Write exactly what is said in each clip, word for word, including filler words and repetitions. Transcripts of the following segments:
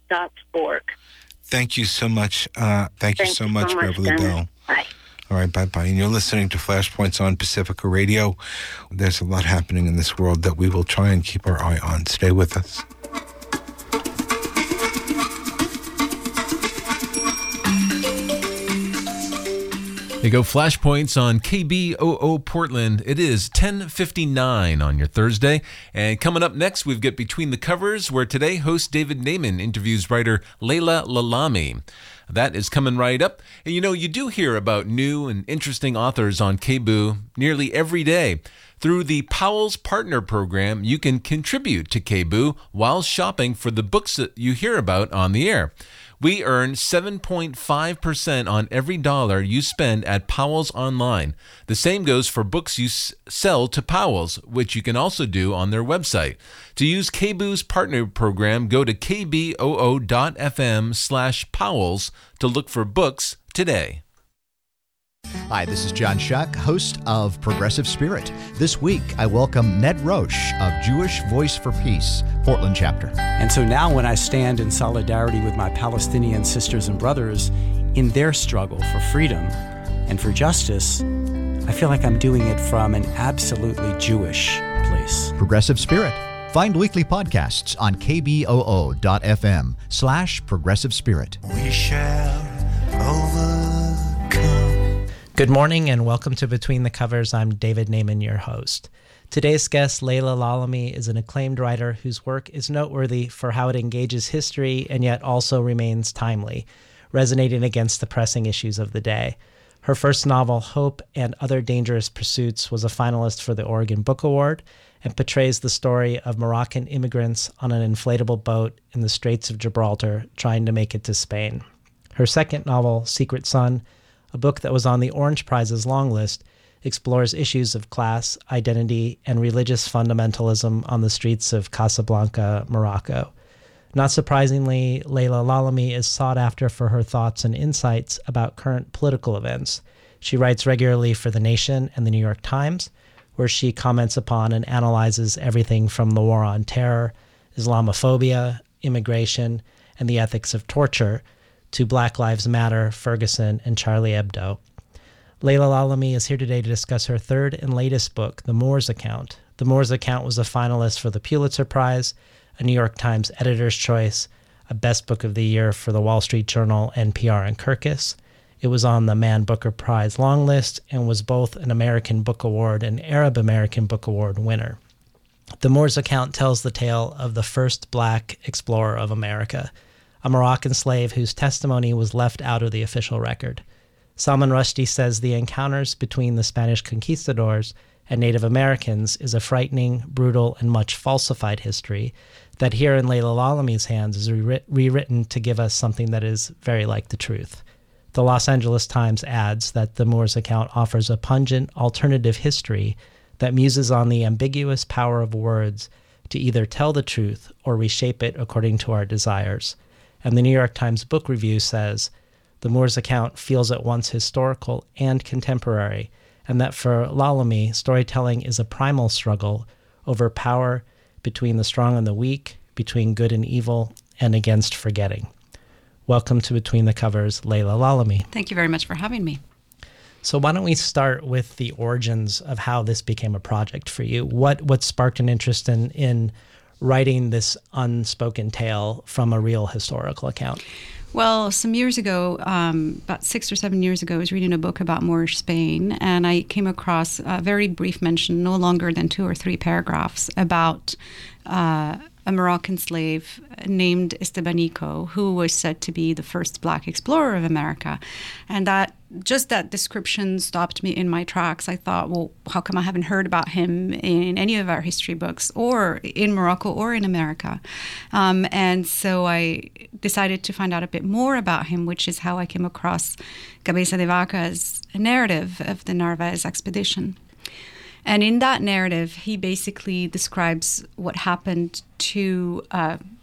dot org. Thank you so much. Uh, thank you Thank so you much, so much, Beverly Dennis. Bell. Bye. All right, bye-bye. And you're listening to Flashpoints on Pacifica Radio. There's a lot happening in this world that we will try and keep our eye on. Stay with us. There you go, Flashpoints on K B O O Portland. It is ten fifty-nine on your Thursday. And coming up next, we've got Between the Covers, where today host David Naiman interviews writer Leila Lalami. That is coming right up. And you know, you do hear about new and interesting authors on K B O O nearly every day. Through the Powell's Partner Program, you can contribute to K B O O while shopping for the books that you hear about on the air. We earn seven point five percent on every dollar you spend at Powell's online. The same goes for books you s- sell to Powell's, which you can also do on their website. To use K B O O's partner program, go to kboo.fm slash Powell's to look for books today. Hi, this is John Shuck, host of Progressive Spirit. This week, I welcome Ned Roche of Jewish Voice for Peace, Portland chapter. And so now when I stand in solidarity with my Palestinian sisters and brothers in their struggle for freedom and for justice, I feel like I'm doing it from an absolutely Jewish place. Progressive Spirit. Find weekly podcasts on kboo.fm slash Progressive Spirit. We shall overcome. Good morning and welcome to Between the Covers. I'm David Naiman, your host. Today's guest, Leila Lalami, is an acclaimed writer whose work is noteworthy for how it engages history and yet also remains timely, resonating against the pressing issues of the day. Her first novel, Hope and Other Dangerous Pursuits, was a finalist for the Oregon Book Award and portrays the story of Moroccan immigrants on an inflatable boat in the Straits of Gibraltar trying to make it to Spain. Her second novel, Secret Son, a book that was on the Orange Prize's long list, explores issues of class, identity, and religious fundamentalism on the streets of Casablanca, Morocco. Not surprisingly, Leila Lalami is sought after for her thoughts and insights about current political events. She writes regularly for The Nation and The New York Times, where she comments upon and analyzes everything from the war on terror, Islamophobia, immigration, and the ethics of torture, to Black Lives Matter, Ferguson, and Charlie Hebdo. Leila Lalami is here today to discuss her third and latest book, The Moors Account. The Moors Account was a finalist for the Pulitzer Prize, a New York Times Editor's Choice, a Best Book of the Year for the Wall Street Journal, N P R, and Kirkus. It was on the Man Booker Prize long list and was both an American Book Award and Arab American Book Award winner. The Moors Account tells the tale of the first Black explorer of America, a Moroccan slave whose testimony was left out of the official record. Salman Rushdie says the encounters between the Spanish conquistadors and Native Americans is a frightening, brutal, and much falsified history that here in Leila Lalami's hands is re- rewritten to give us something that is very like the truth. The Los Angeles Times adds that the Moors Account offers a pungent alternative history that muses on the ambiguous power of words to either tell the truth or reshape it according to our desires. And the New York Times Book Review says, the Moors Account feels at once historical and contemporary, and that for Lalami, storytelling is a primal struggle over power between the strong and the weak, between good and evil, and against forgetting. Welcome to Between the Covers, Leila Lalami. Thank you very much for having me. So why don't we start with the origins of how this became a project for you? What what sparked an interest in in writing this unspoken tale from a real historical account? Well, some years ago, um, about six or seven years ago, I was reading a book about Moorish Spain, and I came across a very brief mention, no longer than two or three paragraphs, about uh, a Moroccan slave named Estebanico, who was said to be the first Black explorer of America. And that just that description stopped me in my tracks. I thought, well, how come I haven't heard about him in any of our history books, or in Morocco, or in America? Um, and so I decided to find out a bit more about him, which is how I came across Cabeza de Vaca's narrative of the Narvaez expedition. And in that narrative, he basically describes what happened to uh,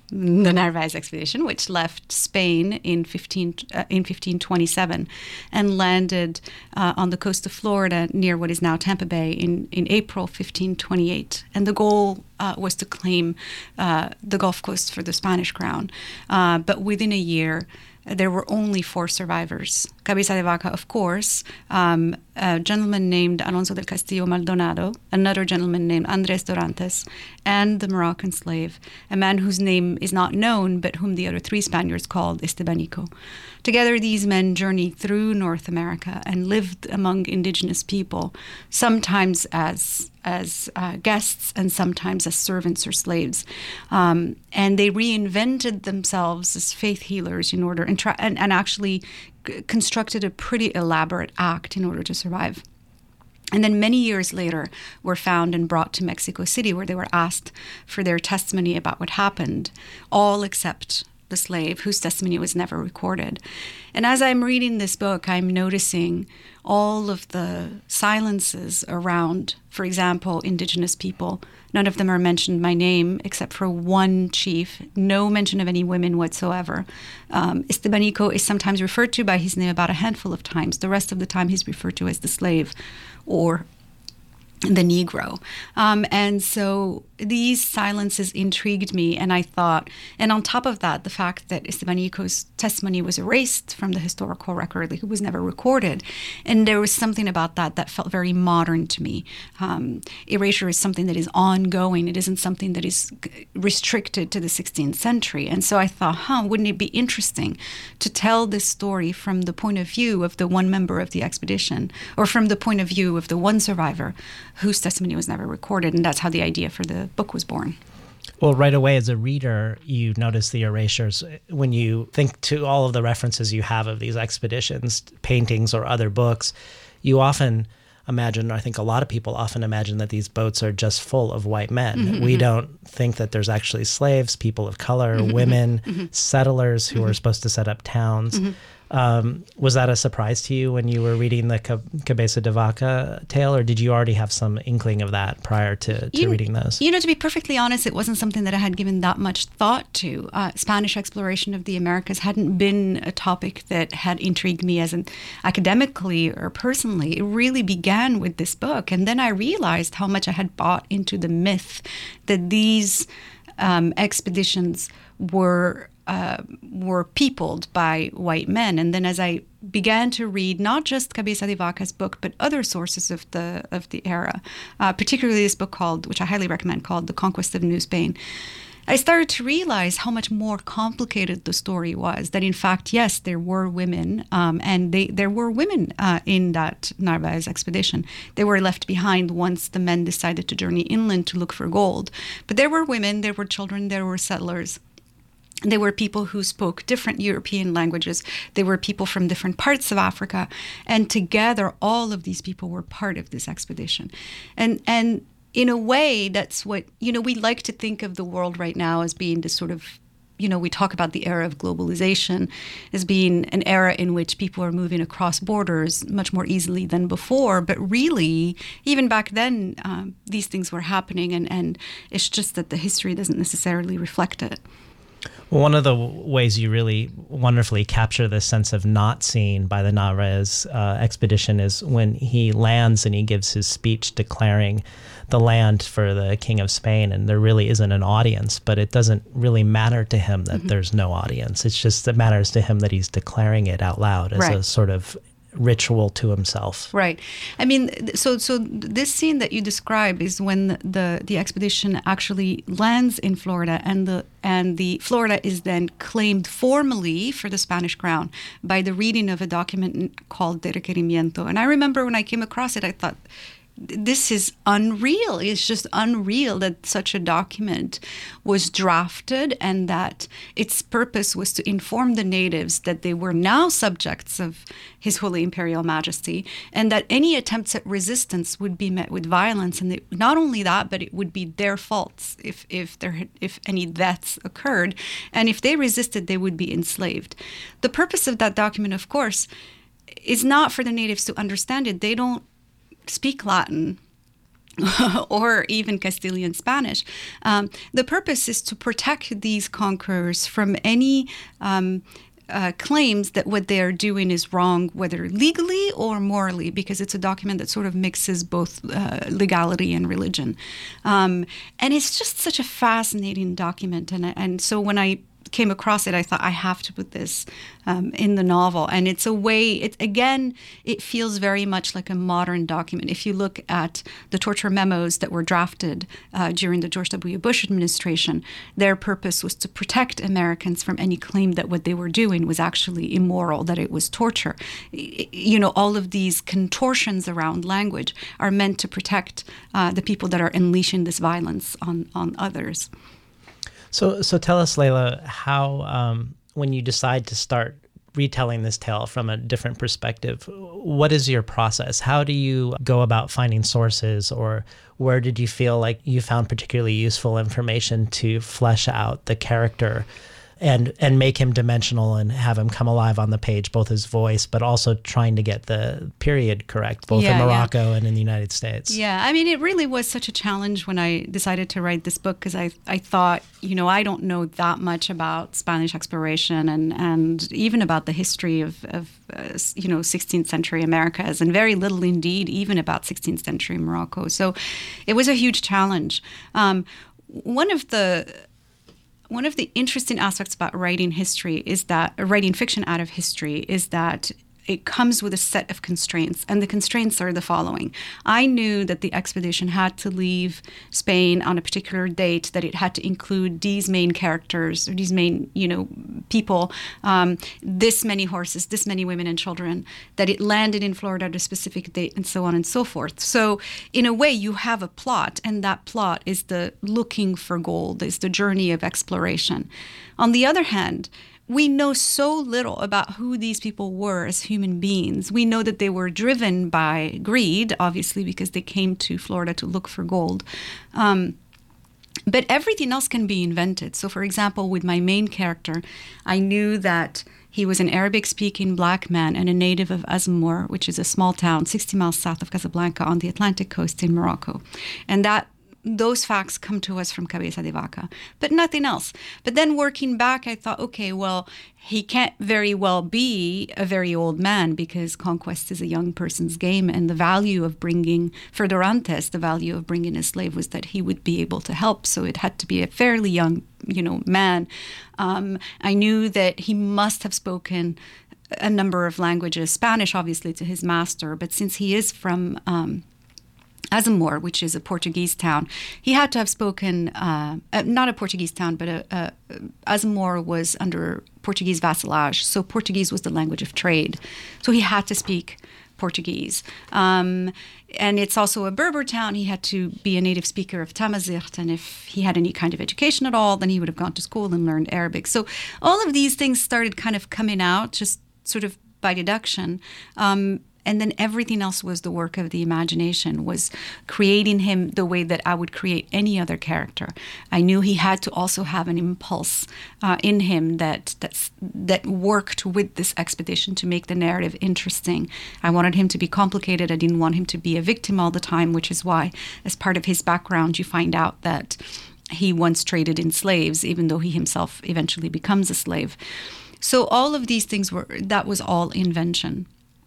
the Narvaez expedition, which left Spain in fifteen uh, in fifteen twenty-seven and landed uh, on the coast of Florida near what is now Tampa Bay in, in April fifteen twenty-eight. And the goal uh, was to claim uh, the Gulf Coast for the Spanish crown. Uh, but within a year, there were only four survivors. Cabeza de Vaca, of course, um, a gentleman named Alonso del Castillo Maldonado, another gentleman named Andres Dorantes, and the Moroccan slave, a man whose name is not known, but whom the other three Spaniards called Estebanico. Together, these men journeyed through North America and lived among indigenous people, sometimes as as uh, guests and sometimes as servants or slaves. Um, and they reinvented themselves as faith healers in order, and, tra- and, and actually c- constructed a pretty elaborate act in order to survive. And then many years later were found and brought to Mexico City, where they were asked for their testimony about what happened, all except the slave, whose testimony was never recorded. And as I'm reading this book, I'm noticing all of the silences around, for example, indigenous people. None of them are mentioned by name except for one chief, no mention of any women whatsoever. Um, Estebanico is sometimes referred to by his name about a handful of times. The rest of the time he's referred to as the slave or the Negro. Um, and so these silences intrigued me, and I thought, and on top of that, the fact that Estebanico's testimony was erased from the historical record, like it was never recorded, and there was something about that that felt very modern to me. Um, erasure is something that is ongoing. It isn't something that is restricted to the sixteenth century. And so I thought, huh, wouldn't it be interesting to tell this story from the point of view of the one member of the expedition, or from the point of view of the one survivor whose testimony was never recorded. And that's how the idea for the book was born. Well, right away as a reader, you notice the erasures. When you think to all of the references you have of these expeditions, paintings or other books, you often imagine, or I think a lot of people often imagine, that these boats are just full of white men. Mm-hmm, we mm-hmm. don't think that there's actually slaves, people of color, mm-hmm, women, mm-hmm. settlers who mm-hmm. are supposed to set up towns. Mm-hmm. Um, was that a surprise to you when you were reading the Cabeza de Vaca tale, or did you already have some inkling of that prior to, to you, reading those? You know, to be perfectly honest, it wasn't something that I had given that much thought to. Uh, Spanish exploration of the Americas hadn't been a topic that had intrigued me as an academically or personally. It really began with this book, and then I realized how much I had bought into the myth that these um, expeditions were Uh, were peopled by white men. And then as I began to read not just Cabeza de Vaca's book, but other sources of the of the era, uh, particularly this book called, which I highly recommend, called The Conquest of New Spain, I started to realize how much more complicated the story was. That in fact, yes, there were women, um, and they there were women uh, in that Narvaez expedition. They were left behind once the men decided to journey inland to look for gold. But there were women, there were children, there were settlers. They were people who spoke different European languages. They were people from different parts of Africa. And together, all of these people were part of this expedition. And and in a way, that's what, you know, we like to think of the world right now as being this sort of, you know, we talk about the era of globalization as being an era in which people are moving across borders much more easily than before. But really, even back then, um, these things were happening. And, and it's just that the history doesn't necessarily reflect it. Well, one of the ways you really wonderfully capture this sense of not seen by the Narvaez uh, expedition is when he lands and he gives his speech declaring the land for the King of Spain, and there really isn't an audience, but it doesn't really matter to him that mm-hmm. there's no audience. It's just, it matters to him that he's declaring it out loud as right. a sort of ritual to himself. Right. I mean, so so this scene that you describe is when the the expedition actually lands in Florida, and the and the Florida is then claimed formally for the Spanish crown by the reading of a document called De Requerimiento. And I remember when I came across it, I thought, this is unreal. It's just unreal that such a document was drafted and that its purpose was to inform the natives that they were now subjects of His Holy Imperial Majesty, and that any attempts at resistance would be met with violence. And they, not only that, but it would be their faults if if there had, if any deaths occurred, and if they resisted, they would be enslaved. The purpose of that document, of course, is not for the natives to understand it. They don't speak Latin. or even Castilian Spanish. Um, the purpose is to protect these conquerors from any um, uh, claims that what they are doing is wrong, whether legally or morally, because it's a document that sort of mixes both uh, legality and religion. Um, and it's just such a fascinating document. And, and so when I came across it, I thought I have to put this um, in the novel. And it's a way, it, again, it feels very much like a modern document. If you look at the torture memos that were drafted uh, during the George W. Bush administration, their purpose was to protect Americans from any claim that what they were doing was actually immoral, that it was torture. You know, all of these contortions around language are meant to protect uh, the people that are unleashing this violence on, on others. So, so tell us, Leila, how um, when you decide to start retelling this tale from a different perspective, what is your process? How do you go about finding sources, or where did you feel like you found particularly useful information to flesh out the character and and make him dimensional and have him come alive on the page, both his voice, but also trying to get the period correct, both yeah, in Morocco yeah. and in the United States? Yeah, I mean, it really was such a challenge when I decided to write this book, because I, I thought, you know, I don't know that much about Spanish exploration and, and even about the history of, of uh, you know, sixteenth century Americas, and very little indeed even about sixteenth century Morocco. So it was a huge challenge. Um, one of the... One of the interesting aspects about writing history is that, writing fiction out of history, is that it comes with a set of constraints, and the constraints are the following. I knew that the expedition had to leave Spain on a particular date, that it had to include these main characters, or these main, you know, people, um, this many horses, this many women and children, that it landed in Florida at a specific date, and so on and so forth. So in a way, you have a plot, and that plot is the looking for gold, is the journey of exploration. On the other hand, we know so little about who these people were as human beings. We know that they were driven by greed, obviously, because they came to Florida to look for gold. Um, but everything else can be invented. So, for example, with my main character, I knew that he was an Arabic-speaking black man and a native of Azammour, which is a small town sixty miles south of Casablanca on the Atlantic coast in Morocco. And that those facts come to us from Cabeza de Vaca, but nothing else. But then working back, I thought, okay, well, he can't very well be a very old man, because conquest is a young person's game, and the value of bringing, for Dorantes, the value of bringing a slave was that he would be able to help, so it had to be a fairly young, you know, man. Um, I knew that he must have spoken a number of languages, Spanish, obviously, to his master, but since he is from Um, Azammour, which is a Portuguese town, he had to have spoken, uh, uh, not a Portuguese town, but a, a, Azammour was under Portuguese vassalage, so Portuguese was the language of trade. So he had to speak Portuguese. Um, and it's also a Berber town. He had to be a native speaker of Tamazight, and if he had any kind of education at all, then he would have gone to school and learned Arabic. So all of these things started kind of coming out, just sort of by deduction. Um, And then everything else was the work of the imagination, was creating him the way that I would create any other character. I knew he had to also have an impulse uh, in him that that's, that worked with this expedition to make the narrative interesting. I wanted him to be complicated. I didn't want him to be a victim all the time, which is why, as part of his background, you find out that he once traded in slaves, even though he himself eventually becomes a slave. So all of these things were, that was all invention.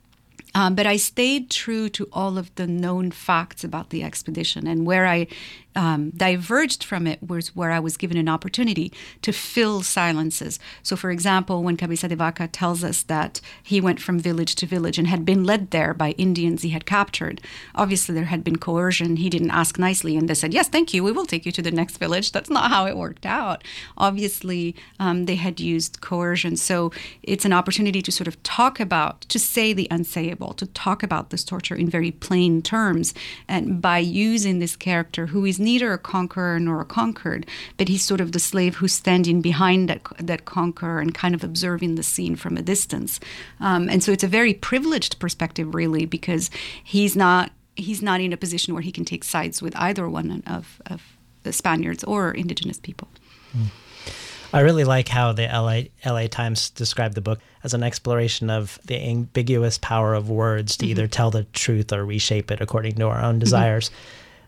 Um, but I stayed true to all of the known facts about the expedition, and where I um, diverged from it was where I was given an opportunity to fill silences. So, for example, when Cabeza de Vaca tells us that he went from village to village and had been led there by Indians he had captured, obviously there had been coercion. He didn't ask nicely, and they said, yes, thank you, we will take you to the next village. That's not how it worked out. Obviously, um, they had used coercion. So it's an opportunity to sort of talk about, to say the unsayable, to talk about this torture in very plain terms, and by using this character who is neither a conqueror nor a conquered, but he's sort of the slave who's standing behind that that conqueror and kind of observing the scene from a distance. Um, and so it's a very privileged perspective, really, because he's not he's not in a position where he can take sides with either one of, of the Spaniards or indigenous people. Mm. I really like how the L A L A Times described the book as an exploration of the ambiguous power of words to mm-hmm. either tell the truth or reshape it according to our own desires. Mm-hmm.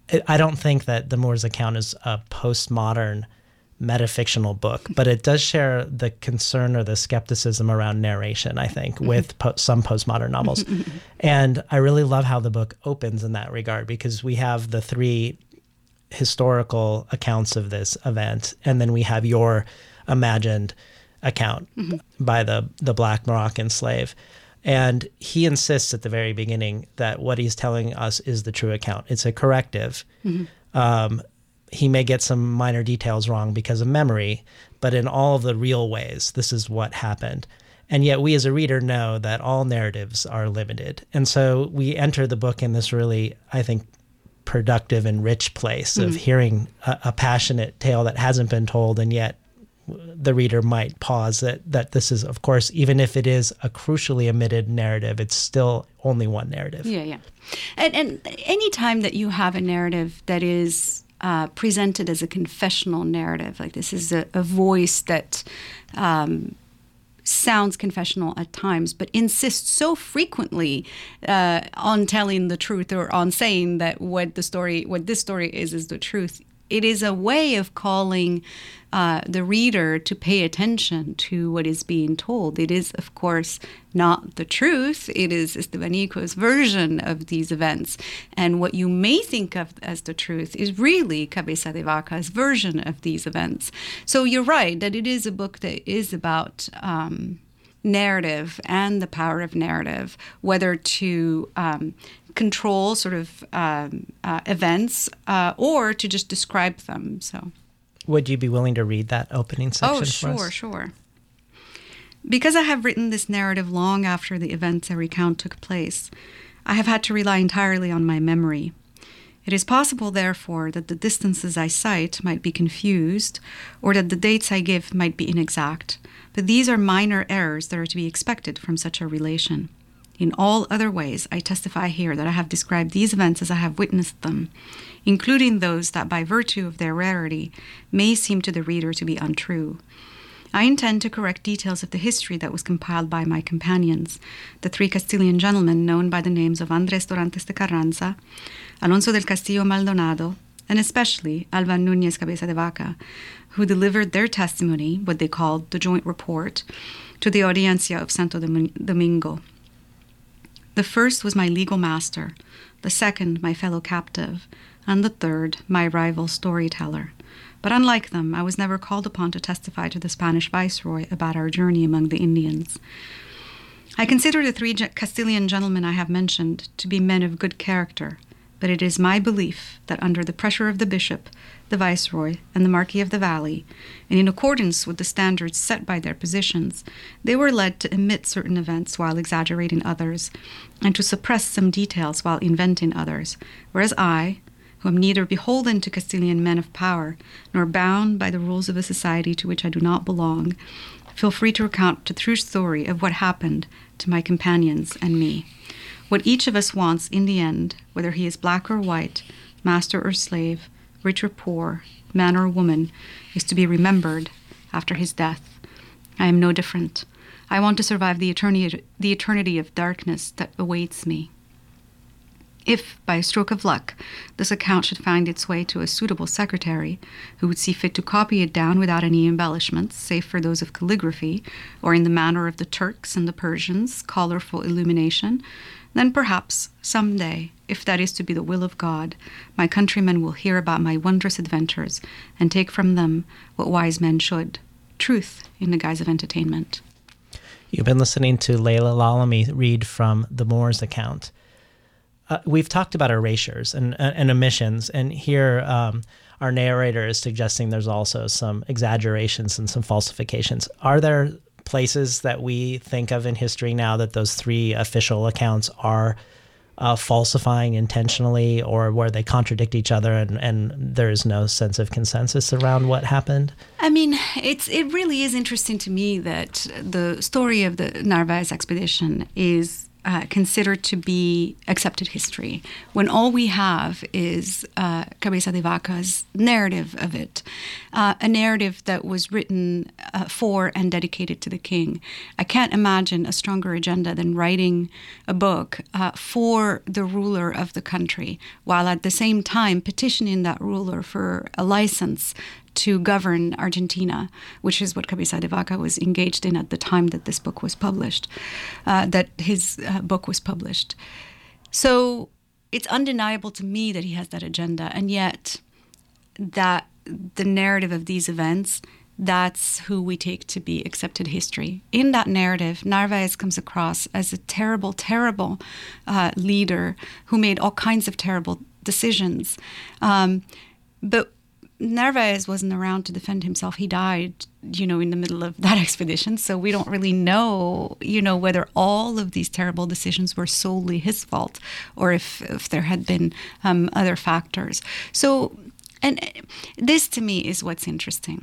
I don't think that the Moor's account is a postmodern metafictional book, but it does share the concern or the skepticism around narration, I think, with po- some postmodern novels. And I really love how the book opens in that regard, because we have the three historical accounts of this event, and then we have your imagined account mm-hmm. by the, the Black Moroccan slave. And he insists at the very beginning that what he's telling us is the true account. It's a corrective. Mm-hmm. Um, he may get some minor details wrong because of memory, but in all of the real ways, this is what happened. And yet we as a reader know that all narratives are limited. And so we enter the book in this really, I think, productive and rich place mm-hmm. of hearing a, a passionate tale that hasn't been told, and yet the reader might pause that that this is, of course, even if it is a crucially omitted narrative, it's still only one narrative. Yeah, yeah. And, and any time that you have a narrative that is uh, presented as a confessional narrative, like this is a, a voice that um, sounds confessional at times, but insists so frequently uh, on telling the truth, or on saying that what the story, what this story is, is the truth. It is a way of calling uh, the reader to pay attention to what is being told. It is, of course, not the truth. It is Estevanico's version of these events. And what you may think of as the truth is really Cabeza de Vaca's version of these events. So you're right that it is a book that is about um, narrative and the power of narrative, whether to um, control sort of um, uh, events uh, or to just describe them. So, would you be willing to read that opening section? Oh, sure, for us? Sure. Because I have written this narrative long after the events I recount took place, I have had to rely entirely on my memory. It is possible, therefore, that the distances I cite might be confused, or that the dates I give might be inexact, but these are minor errors that are to be expected from such a relation. In all other ways, I testify here that I have described these events as I have witnessed them, including those that, by virtue of their rarity, may seem to the reader to be untrue. I intend to correct details of the history that was compiled by my companions, the three Castilian gentlemen known by the names of Andrés Dorantes de Carranza, Alonso del Castillo Maldonado, and especially Alvan Núñez Cabeza de Vaca, who delivered their testimony, what they called the joint report, to the Audiencia of Santo Domingo. The first was my legal master, the second my fellow captive, and the third my rival storyteller. But unlike them, I was never called upon to testify to the Spanish viceroy about our journey among the Indians. I consider the three Castilian gentlemen I have mentioned to be men of good character, but it is my belief that under the pressure of the bishop, the viceroy, and the Marquis of the Valley, and in accordance with the standards set by their positions, they were led to omit certain events while exaggerating others, and to suppress some details while inventing others, whereas I, who am neither beholden to Castilian men of power, nor bound by the rules of a society to which I do not belong, feel free to recount the true story of what happened to my companions and me. What each of us wants in the end, whether he is black or white, master or slave, rich or poor, man or woman, is to be remembered after his death. I am no different. I want to survive the eternity, the eternity of darkness that awaits me. If, by a stroke of luck, this account should find its way to a suitable secretary, who would see fit to copy it down without any embellishments, save for those of calligraphy, or in the manner of the Turks and the Persians, colorful illumination, then perhaps, some day, if that is to be the will of God, my countrymen will hear about my wondrous adventures and take from them what wise men should, truth in the guise of entertainment. You've been listening to Leila Lalami read from the Moor's account. Uh, we've talked about erasures and, and omissions, and here um, our narrator is suggesting there's also some exaggerations and some falsifications. Are there places that we think of in history now that those three official accounts are uh, falsifying intentionally, or where they contradict each other and, and there is no sense of consensus around what happened? I mean, it's it really is interesting to me that the story of the Narvaez expedition is uh, considered to be accepted history, when all we have is uh, Cabeza de Vaca's narrative of it, uh, a narrative that was written uh, for and dedicated to the king. I can't imagine a stronger agenda than writing a book uh, for the ruler of the country, while at the same time petitioning that ruler for a license to govern Argentina, which is what Cabeza de Vaca was engaged in at the time that this book was published, uh, that his uh, book was published. So it's undeniable to me that he has that agenda, and yet that the narrative of these events, that's who we take to be accepted history. In that narrative, Narvaez comes across as a terrible, terrible uh, leader who made all kinds of terrible decisions. Um, but Narvaez wasn't around to defend himself. He died, you know, in the middle of that expedition. So we don't really know, you know, whether all of these terrible decisions were solely his fault or if, if there had been um, other factors. So, and this to me is what's interesting,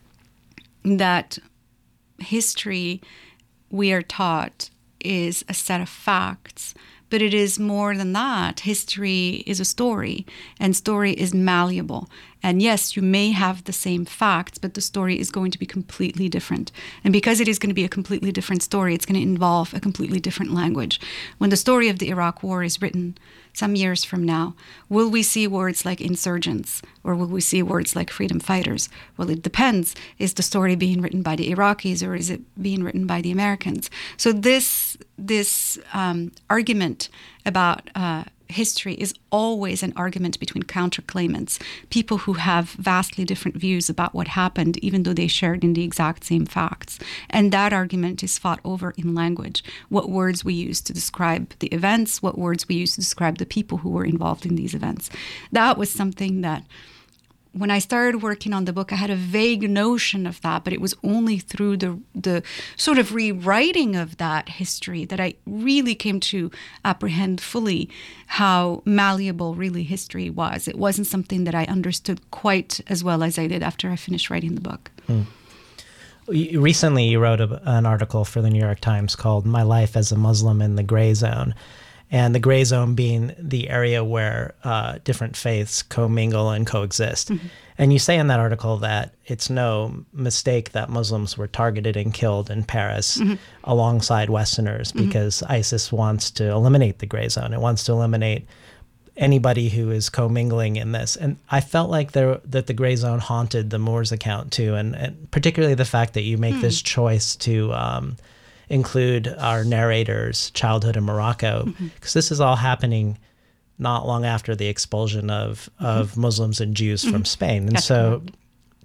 that history, we are taught, is a set of facts. But it is more than that. History is a story, and story is malleable. And yes, you may have the same facts, but the story is going to be completely different. And because it is going to be a completely different story, it's going to involve a completely different language. When the story of the Iraq War is written some years from now, will we see words like insurgents, or will we see words like freedom fighters? Well, it depends. Is the story being written by the Iraqis, or is it being written by the Americans? So this this um, argument about uh, history is always an argument between counterclaimants, people who have vastly different views about what happened, even though they shared in the exact same facts. And that argument is fought over in language. What words we use to describe the events, what words we use to describe the people who were involved in these events. That was something that, when I started working on the book, I had a vague notion of that, but it was only through the the sort of rewriting of that history that I really came to apprehend fully how malleable really history was. It wasn't something that I understood quite as well as I did after I finished writing the book. Hmm. Recently, you wrote a, an article for the New York Times called "My Life as a Muslim in the Gray Zone." And the gray zone being the area where uh, different faiths commingle and coexist. Mm-hmm. And you say in that article that it's no mistake that Muslims were targeted and killed in Paris mm-hmm. alongside Westerners, because mm-hmm. ISIS wants to eliminate the gray zone. It wants to eliminate anybody who is commingling in this. And I felt like there that the gray zone haunted the Moors account too, and, and particularly the fact that you make mm. this choice to um, include our narrator's childhood in Morocco, because mm-hmm. this is all happening not long after the expulsion of, mm-hmm. of Muslims and Jews mm-hmm. from Spain. And That's so correct.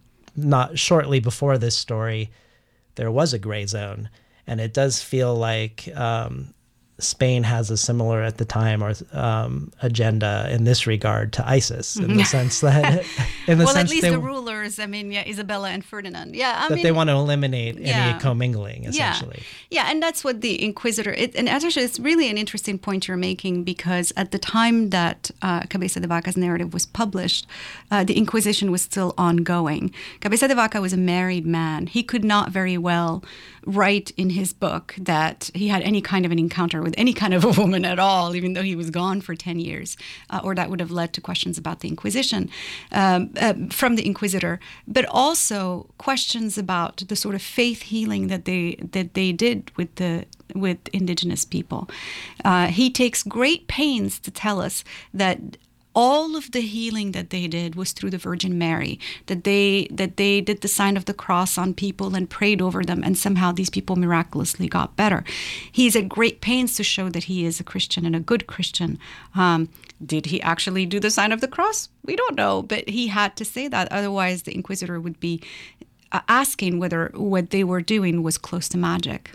Not shortly before this story, there was a gray zone. And it does feel like um, Spain has a similar, at the time, or um, agenda in this regard to ISIS, in the sense that, in the well, sense at least they, the rulers. I mean, yeah, Isabella and Ferdinand. Yeah, I that mean, they want to eliminate yeah. any commingling, essentially. Yeah, yeah, and that's what the Inquisitor. It, and actually, it's really an interesting point you're making, because at the time that uh, Cabeza de Vaca's narrative was published, uh, the Inquisition was still ongoing. Cabeza de Vaca was a married man. He could not very well write in his book that he had any kind of an encounter with any kind of a woman at all, even though he was gone for ten years, uh, or that would have led to questions about the Inquisition um, uh, from the Inquisitor, but also questions about the sort of faith healing that they that they did with the with indigenous people. Uh, he takes great pains to tell us that all of the healing that they did was through the Virgin Mary, that they that they did the sign of the cross on people and prayed over them, and somehow these people miraculously got better. He's at great pains to show that he is a Christian and a good Christian. Um, did he actually do the sign of the cross? We don't know, but he had to say that. Otherwise, the Inquisitor would be uh, asking whether what they were doing was close to magic.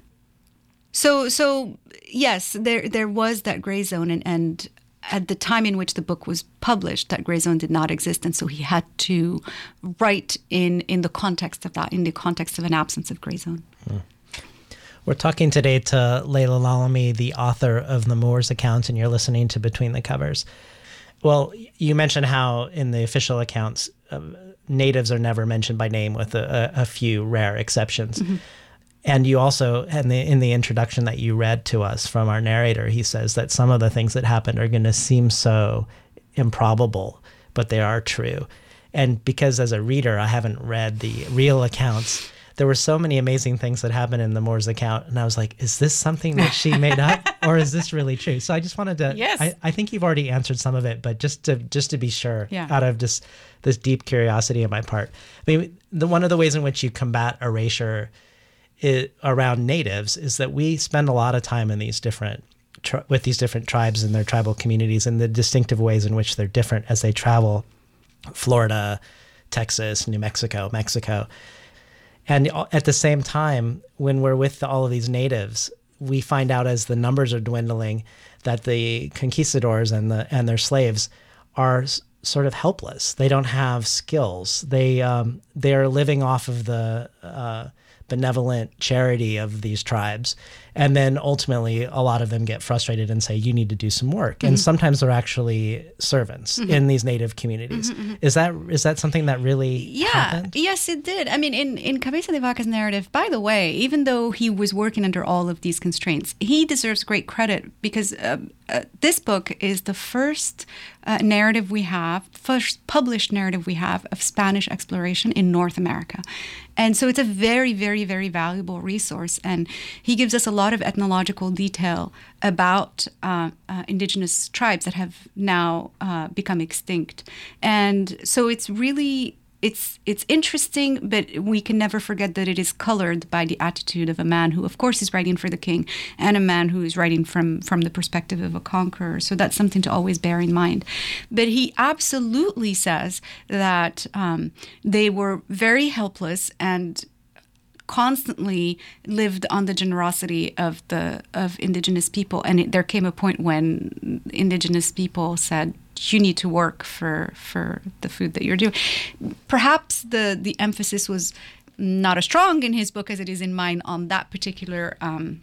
So, so yes, there there was that gray zone, and, and at the time in which the book was published, that gray zone did not exist, and so he had to write in, in the context of that, in the context of an absence of gray zone. Hmm. We're talking today to Leila Lalami, the author of the Moors account, and you're listening to Between the Covers. Well, you mentioned how in the official accounts, uh, natives are never mentioned by name, with a, a few rare exceptions. Mm-hmm. And you also, in the, in the introduction that you read to us from our narrator, he says that some of the things that happened are going to seem so improbable, but they are true. And because as a reader, I haven't read the real accounts, there were so many amazing things that happened in the Moore's account. And I was like, is this something that she made up or is this really true? So I just wanted to, yes. I, I think you've already answered some of it, but just to just to be sure, yeah. out of just this deep curiosity on my part. I mean, the, one of the ways in which you combat erasure it, around natives is that we spend a lot of time in these different tri- with these different tribes and their tribal communities and the distinctive ways in which they're different as they travel Florida, Texas, New Mexico, Mexico. And at the same time, when we're with all of these natives, we find out as the numbers are dwindling that the conquistadors and the and their slaves are s- sort of helpless. They don't have skills. They um, they are living off of the uh, benevolent charity of these tribes. And then ultimately, a lot of them get frustrated and say, you need to do some work. Mm-hmm. And sometimes they're actually servants mm-hmm. in these native communities. Mm-hmm, mm-hmm. Is that is that something that really yeah, happened? Yes, it did. I mean, in, in Cabeza de Vaca's narrative, by the way, even though he was working under all of these constraints, he deserves great credit because uh, uh, this book is the first uh, narrative we have, first published narrative we have of Spanish exploration in North America. And so it's a very, very, very valuable resource. And he gives us a lot of ethnological detail about uh, uh, indigenous tribes that have now uh, become extinct. And so it's really, it's it's interesting, but we can never forget that it is colored by the attitude of a man who, of course, is writing for the king, and a man who is writing from, from the perspective of a conqueror. So that's something to always bear in mind. But he absolutely says that um, they were very helpless and constantly lived on the generosity of the of indigenous people. And it, there came a point when indigenous people said, you need to work for for the food that you're doing. Perhaps the the emphasis was not as strong in his book as it is in mine on that particular um,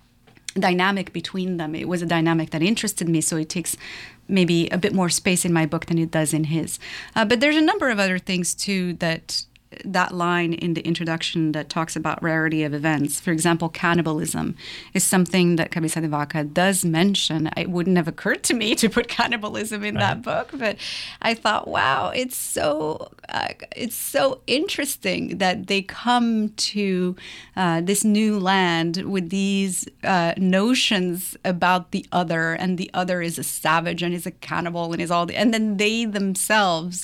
dynamic between them. It was a dynamic that interested me, so it takes maybe a bit more space in my book than it does in his. Uh, but there's a number of other things too that that line in the introduction that talks about rarity of events. For example, cannibalism is something that Cabeza de Vaca does mention. It wouldn't have occurred to me to put cannibalism in right. that book, but I thought, wow, it's so uh, it's so interesting that they come to uh, this new land with these uh, notions about the other, and the other is a savage and is a cannibal and is all the, and then they themselves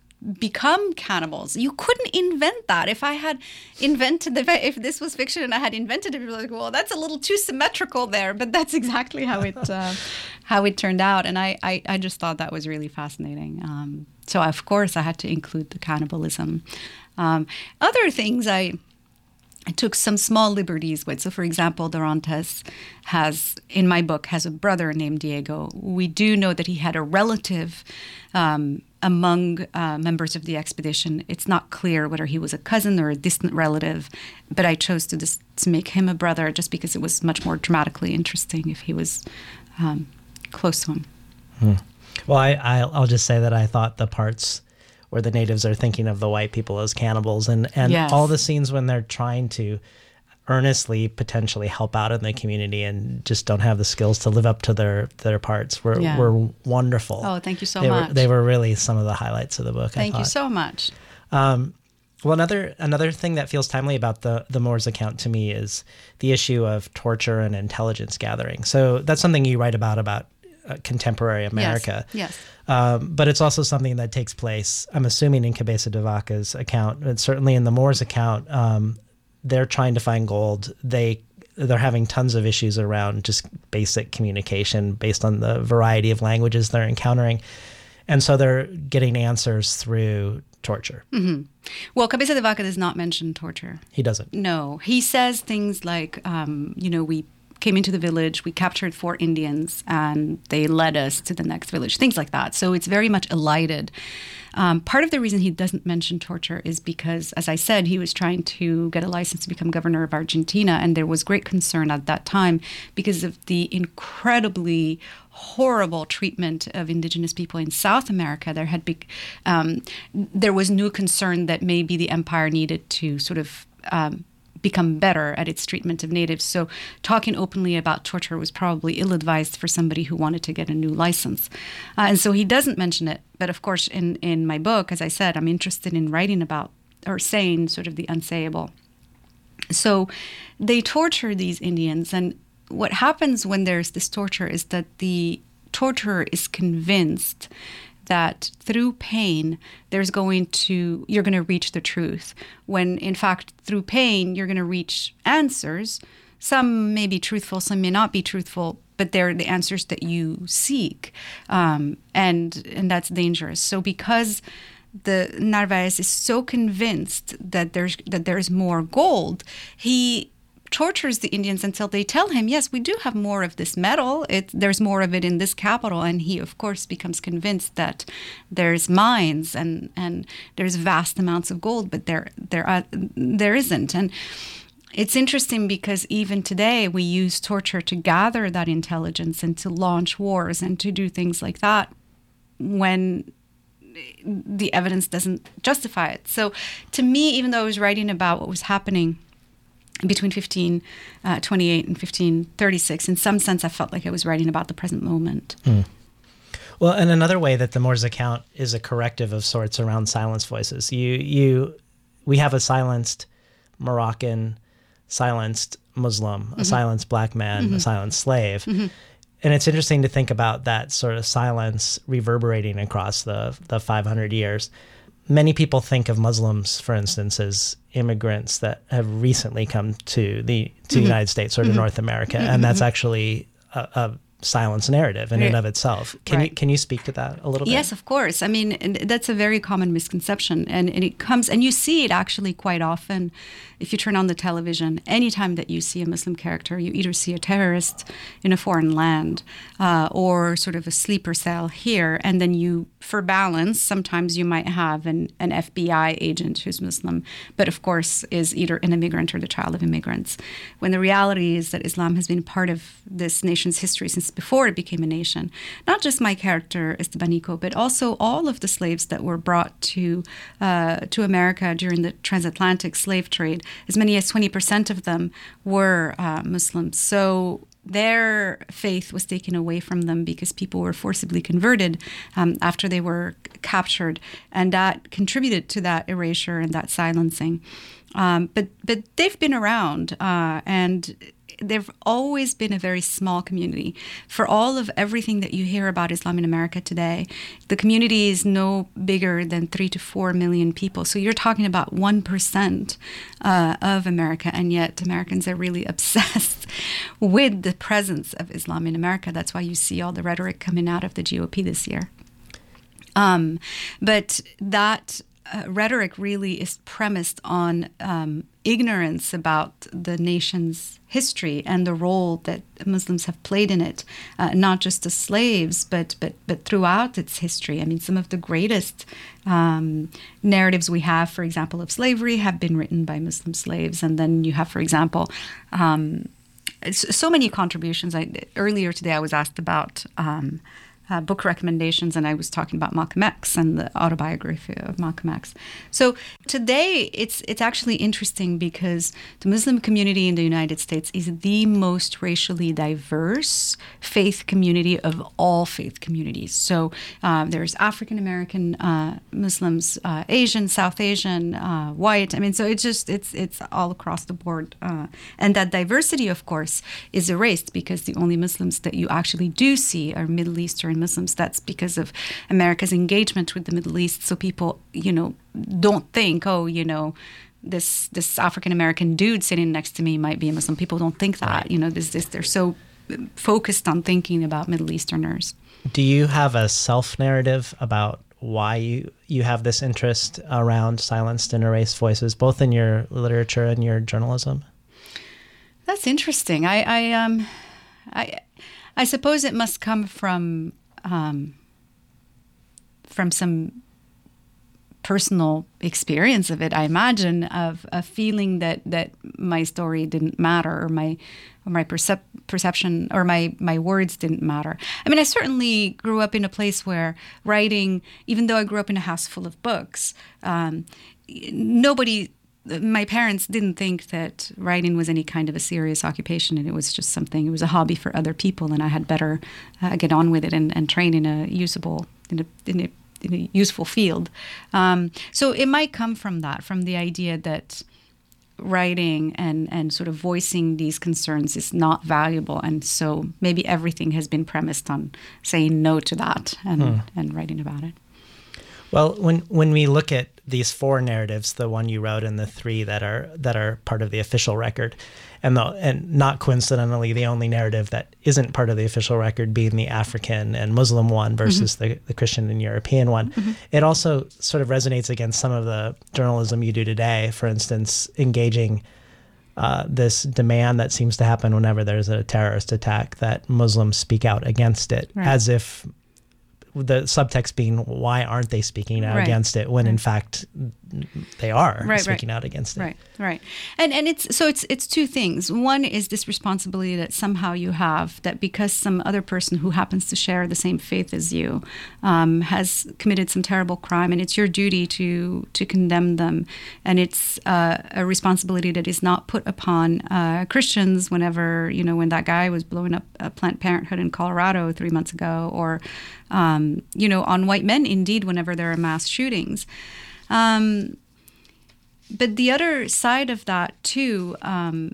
become cannibals. You couldn't invent that. If I had invented the, if this was fiction and I had invented it, people were like, well, that's a little too symmetrical there. But that's exactly how it uh, how it turned out, and I, I I just thought that was really fascinating. Um, so of course I had to include the cannibalism. Um, other things I. I took some small liberties with. So, for example, Dorantes has, in my book, has a brother named Diego. We do know that he had a relative um, among uh, members of the expedition. It's not clear whether he was a cousin or a distant relative, but I chose to dis- to make him a brother just because it was much more dramatically interesting if he was um, close to him. Hmm. Well, I, I'll, I'll just say that I thought the parts where the natives are thinking of the white people as cannibals, and, and yes. all the scenes when they're trying to earnestly potentially help out in the community and just don't have the skills to live up to their, their parts were, yeah. were wonderful. Oh, thank you so they much. Were, they were really some of the highlights of the book, Thank I you so much. Um, well, another another thing that feels timely about the, the Moore's account to me is the issue of torture and intelligence gathering. So that's something you write about, about uh, contemporary America. Yes, yes. Um, but it's also something that takes place, I'm assuming, in Cabeza de Vaca's account, and certainly in the Moore's account. Um, they're trying to find gold. They, they're having tons of issues around just basic communication based on the variety of languages they're encountering. And so they're getting answers through torture. Mm-hmm. Well, Cabeza de Vaca does not mention torture. He doesn't. No. He says things like, um, you know, we came into the village, we captured four Indians, and they led us to the next village, things like that. So it's very much elided. Um, part of the reason he doesn't mention torture is because, as I said, he was trying to get a license to become governor of Argentina, and there was great concern at that time because of the incredibly horrible treatment of indigenous people in South America. There had been, um, there was new concern that maybe the empire needed to sort of um, become better at its treatment of natives. So talking openly about torture was probably ill-advised for somebody who wanted to get a new license. Uh, and so he doesn't mention it. But of course, in, in my book, as I said, I'm interested in writing about or saying sort of the unsayable. So they torture these Indians. And what happens when there's this torture is that the torturer is convinced that through pain, there's going to, you're going to reach the truth. When in fact, through pain, you're going to reach answers. Some may be truthful, some may not be truthful, but they're the answers that you seek. Um, and, and that's dangerous. So because the Narvaez is so convinced that there's, that there's more gold, he tortures the Indians until they tell him, yes, we do have more of this metal. It, there's more of it in this capital. And he, of course, becomes convinced that there's mines and, and there's vast amounts of gold, but there, there, are, there isn't. And it's interesting because even today we use torture to gather that intelligence and to launch wars and to do things like that when the evidence doesn't justify it. So to me, even though I was writing about what was happening between fifteen twenty-eight and fifteen thirty-six, in some sense, I felt like I was writing about the present moment. Mm. Well, and another way that the Moors account is a corrective of sorts around silenced voices. You, you, we have a silenced Moroccan, silenced Muslim, mm-hmm. a silenced black man, mm-hmm. a silenced slave. Mm-hmm. And it's interesting to think about that sort of silence reverberating across the the five hundred years. Many people think of Muslims, for instance, as immigrants that have recently come to the to mm-hmm. the United States or to mm-hmm. North America, mm-hmm. and that's actually a, a silence narrative in right. and of itself. Can right. you can you speak to that a little bit? Yes, of course. I mean, that's a very common misconception, and, and it comes, and you see it actually quite often. If you turn on the television, anytime that you see a Muslim character, you either see a terrorist in a foreign land uh, or sort of a sleeper cell here, and then you, for balance, sometimes you might have an, an F B I agent who's Muslim, but of course is either an immigrant or the child of immigrants. When the reality is that Islam has been part of this nation's history since before it became a nation. Not just my character, Estebanico, but also all of the slaves that were brought to uh, to America during the transatlantic slave trade. As many as twenty percent of them were uh, Muslims. So their faith was taken away from them because people were forcibly converted um, after they were captured. And that contributed to that erasure and that silencing. Um, but, but they've been around uh, and they've always been a very small community. For all of everything that you hear about Islam in America today, the community is no bigger than three to four million people. So you're talking about one percent uh, of America, and yet Americans are really obsessed with the presence of Islam in America. That's why you see all the rhetoric coming out of the G O P this year. Um, but that uh, rhetoric really is premised on um, ignorance about the nation's history and the role that Muslims have played in it, uh, not just as slaves, but, but but throughout its history. I mean, some of the greatest um, narratives we have, for example, of slavery have been written by Muslim slaves. And then you have, for example, um, so many contributions. I, earlier today I was asked about um, Uh, book recommendations, and I was talking about Malcolm X and the autobiography of Malcolm X. So today, it's it's actually interesting because the Muslim community in the United States is the most racially diverse faith community of all faith communities. So uh, there's African American uh, Muslims, uh, Asian, South Asian, uh, white. I mean, so it's just it's it's all across the board, uh, and that diversity, of course, is erased because the only Muslims that you actually do see are Middle Eastern Muslims. That's because of America's engagement with the Middle East. So people, you know, don't think, oh, you know, this this African American dude sitting next to me might be a Muslim. People don't think that. Right. You know, this this they're so focused on thinking about Middle Easterners. Do you have a self-narrative about why you, you have this interest around silenced and erased voices, both in your literature and your journalism? That's interesting. I I um I I suppose it must come from um, from some personal experience of it. I imagine of a feeling that, that my story didn't matter, or my or my percep- perception or my my words didn't matter. I mean, I certainly grew up in a place where writing, even though I grew up in a house full of books, um, nobody my parents didn't think that writing was any kind of a serious occupation, and it was just something, it was a hobby for other people, and I had better uh, get on with it and, and train in a usable, in a, in a, in a useful field. Um, so it might come from that, from the idea that writing and, and sort of voicing these concerns is not valuable, and so maybe everything has been premised on saying no to that and, hmm. and writing about it. Well, when when we look at these four narratives, the one you wrote and the three that are that are part of the official record, and the, and not coincidentally, the only narrative that isn't part of the official record being the African and Muslim one versus mm-hmm. the, the Christian and European one, mm-hmm. it also sort of resonates against some of the journalism you do today. For instance, engaging uh, this demand that seems to happen whenever there's a terrorist attack that Muslims speak out against it, right. as if the subtext being, why aren't they speaking out right. against it when right. in fact they are right, speaking right. out against it. Right, right. And and it's so it's it's two things. One is this responsibility that somehow you have, that because some other person who happens to share the same faith as you um, has committed some terrible crime, and it's your duty to to condemn them. And it's uh, a responsibility that is not put upon uh, Christians whenever, you know, when that guy was blowing up a Planned Parenthood in Colorado three months ago, or Um, you know, on white men, indeed, whenever there are mass shootings. Um, but the other side of that, too, um,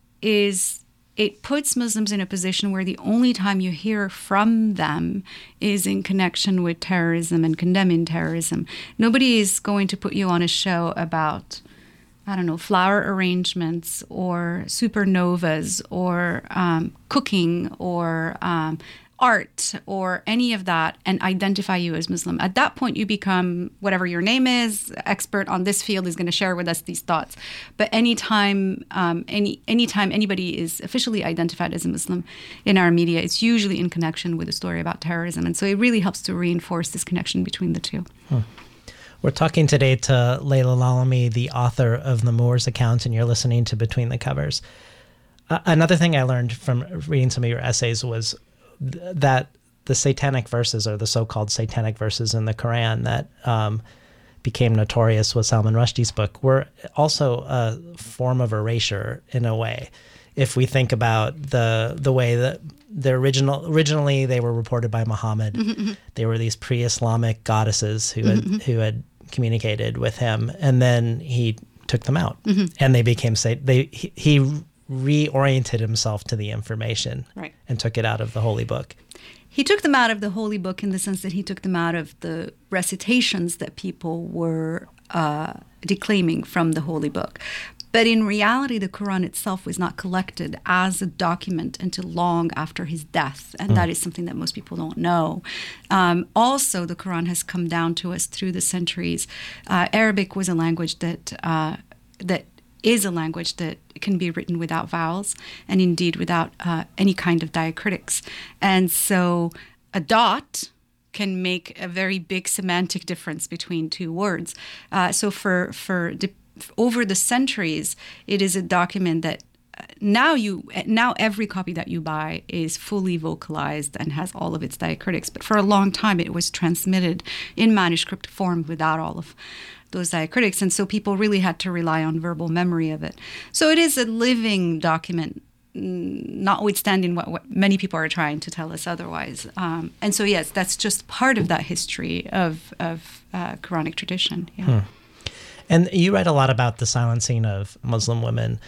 is it puts Muslims in a position where the only time you hear from them is in connection with terrorism and condemning terrorism. Nobody is going to put you on a show about, I don't know, flower arrangements or supernovas or um, cooking or um, art or any of that and identify you as Muslim. At that point, you become whatever your name is, expert on this field is going to share with us these thoughts. But anytime, um, any anytime anybody is officially identified as a Muslim in our media, it's usually in connection with a story about terrorism. And so it really helps to reinforce this connection between the two. Hmm. We're talking today to Leila Lalami, the author of the Moors account, and you're listening to Between the Covers. Uh, another thing I learned from reading some of your essays was that the satanic verses, or the so-called satanic verses in the Quran that um, became notorious with Salman Rushdie's book, were also a form of erasure in a way. If we think about the the way that the original originally they were reported by Muhammad, mm-hmm. they were these pre-Islamic goddesses who had mm-hmm. who had communicated with him, and then he took them out, mm-hmm. and they became say they he, he reoriented himself to the information right. and took it out of the holy book. He took them out of the holy book in the sense that he took them out of the recitations that people were uh, declaiming from the holy book. But in reality, the Quran itself was not collected as a document until long after his death. And mm. that is something that most people don't know. Um, also, the Quran has come down to us through the centuries. Uh, Arabic was a language that uh, that is a language that can be written without vowels and indeed without uh, any kind of diacritics. And so a dot can make a very big semantic difference between two words. Uh, so for for de- over the centuries, it is a document that now you now every copy that you buy is fully vocalized and has all of its diacritics. But for a long time, it was transmitted in manuscript form without all of those diacritics, and so people really had to rely on verbal memory of it. So it is a living document, notwithstanding what, what many people are trying to tell us otherwise. Um, and so, yes, that's just part of that history of of uh, Quranic tradition. Yeah. Hmm. And you write a lot about the silencing of Muslim women.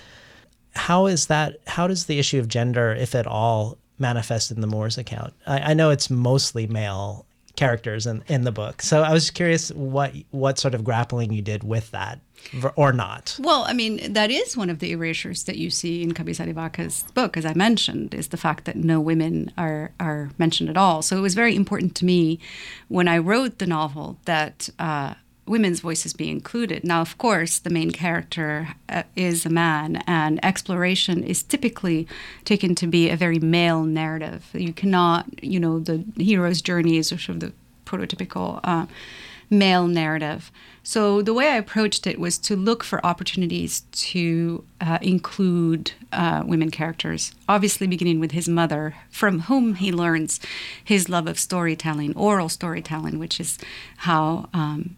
How is that? How does the issue of gender, if at all, manifest in the Moors account? I, I know it's mostly male characters in, in the book. So I was curious what what sort of grappling you did with that, or not. Well, I mean, that is one of the erasures that you see in Cabeza de Vaca's book, as I mentioned, is the fact that no women are, are mentioned at all. So it was very important to me when I wrote the novel that uh, women's voices be included. Now, of course, the main character uh, is a man, and exploration is typically taken to be a very male narrative. You cannot, you know, the hero's journey is sort of the prototypical uh, male narrative. So the way I approached it was to look for opportunities to uh, include uh, women characters, obviously beginning with his mother, from whom he learns his love of storytelling, oral storytelling, which is how um,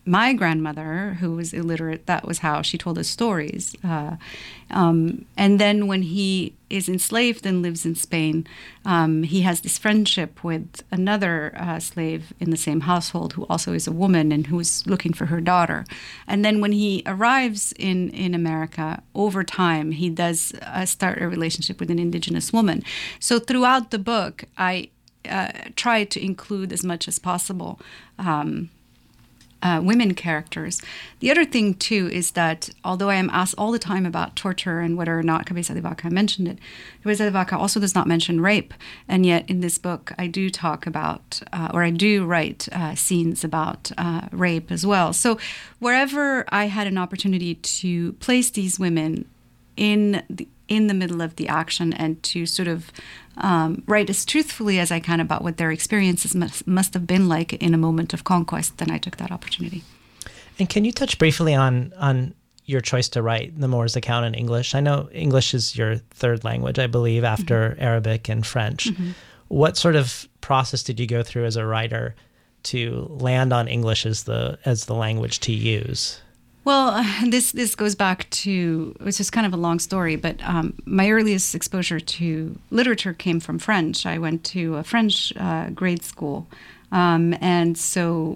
my grandmother, who was illiterate, that was how she told us stories. Uh, um, and then when he is enslaved and lives in Spain, um, he has this friendship with another uh, slave in the same household who also is a woman and who's looking for her daughter. And then when he arrives in, in America, over time, he does uh, start a relationship with an indigenous woman. So throughout the book, I uh, try to include as much as possible um, Uh, women characters. The other thing, too, is that although I am asked all the time about torture and whether or not Cabeza de Vaca mentioned it, Cabeza de Vaca also does not mention rape. And yet in this book, I do talk about, uh, or I do write uh, scenes about uh, rape as well. So wherever I had an opportunity to place these women in the in the middle of the action and to sort of um, write as truthfully as I can about what their experiences must, must have been like in a moment of conquest, then I took that opportunity. And can you touch briefly on on your choice to write the Moor's account in English? I know English is your third language, I believe, after mm-hmm. Arabic and French. Mm-hmm. What sort of process did you go through as a writer to land on English as the as the language to use? Well, this this goes back to, it's just kind of a long story, but um, my earliest exposure to literature came from French. I went to a French uh, grade school, um, and so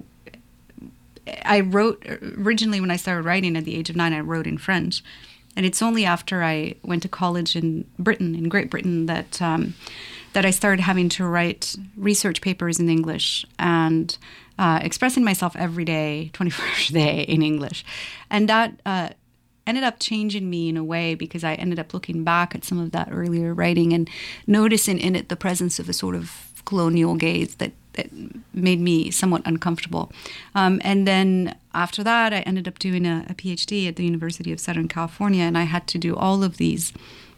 I wrote, originally when I started writing at the age of nine, I wrote in French. And it's only after I went to college in Britain, in Great Britain, that um, that I started having to write research papers in English and uh, expressing myself every day, twenty-four hours a day in English. And that uh, ended up changing me in a way, because I ended up looking back at some of that earlier writing and noticing in it the presence of a sort of colonial gaze that, that made me somewhat uncomfortable. Um, and then after that, I ended up doing a, a PhD at the University of Southern California, and I had to do all of these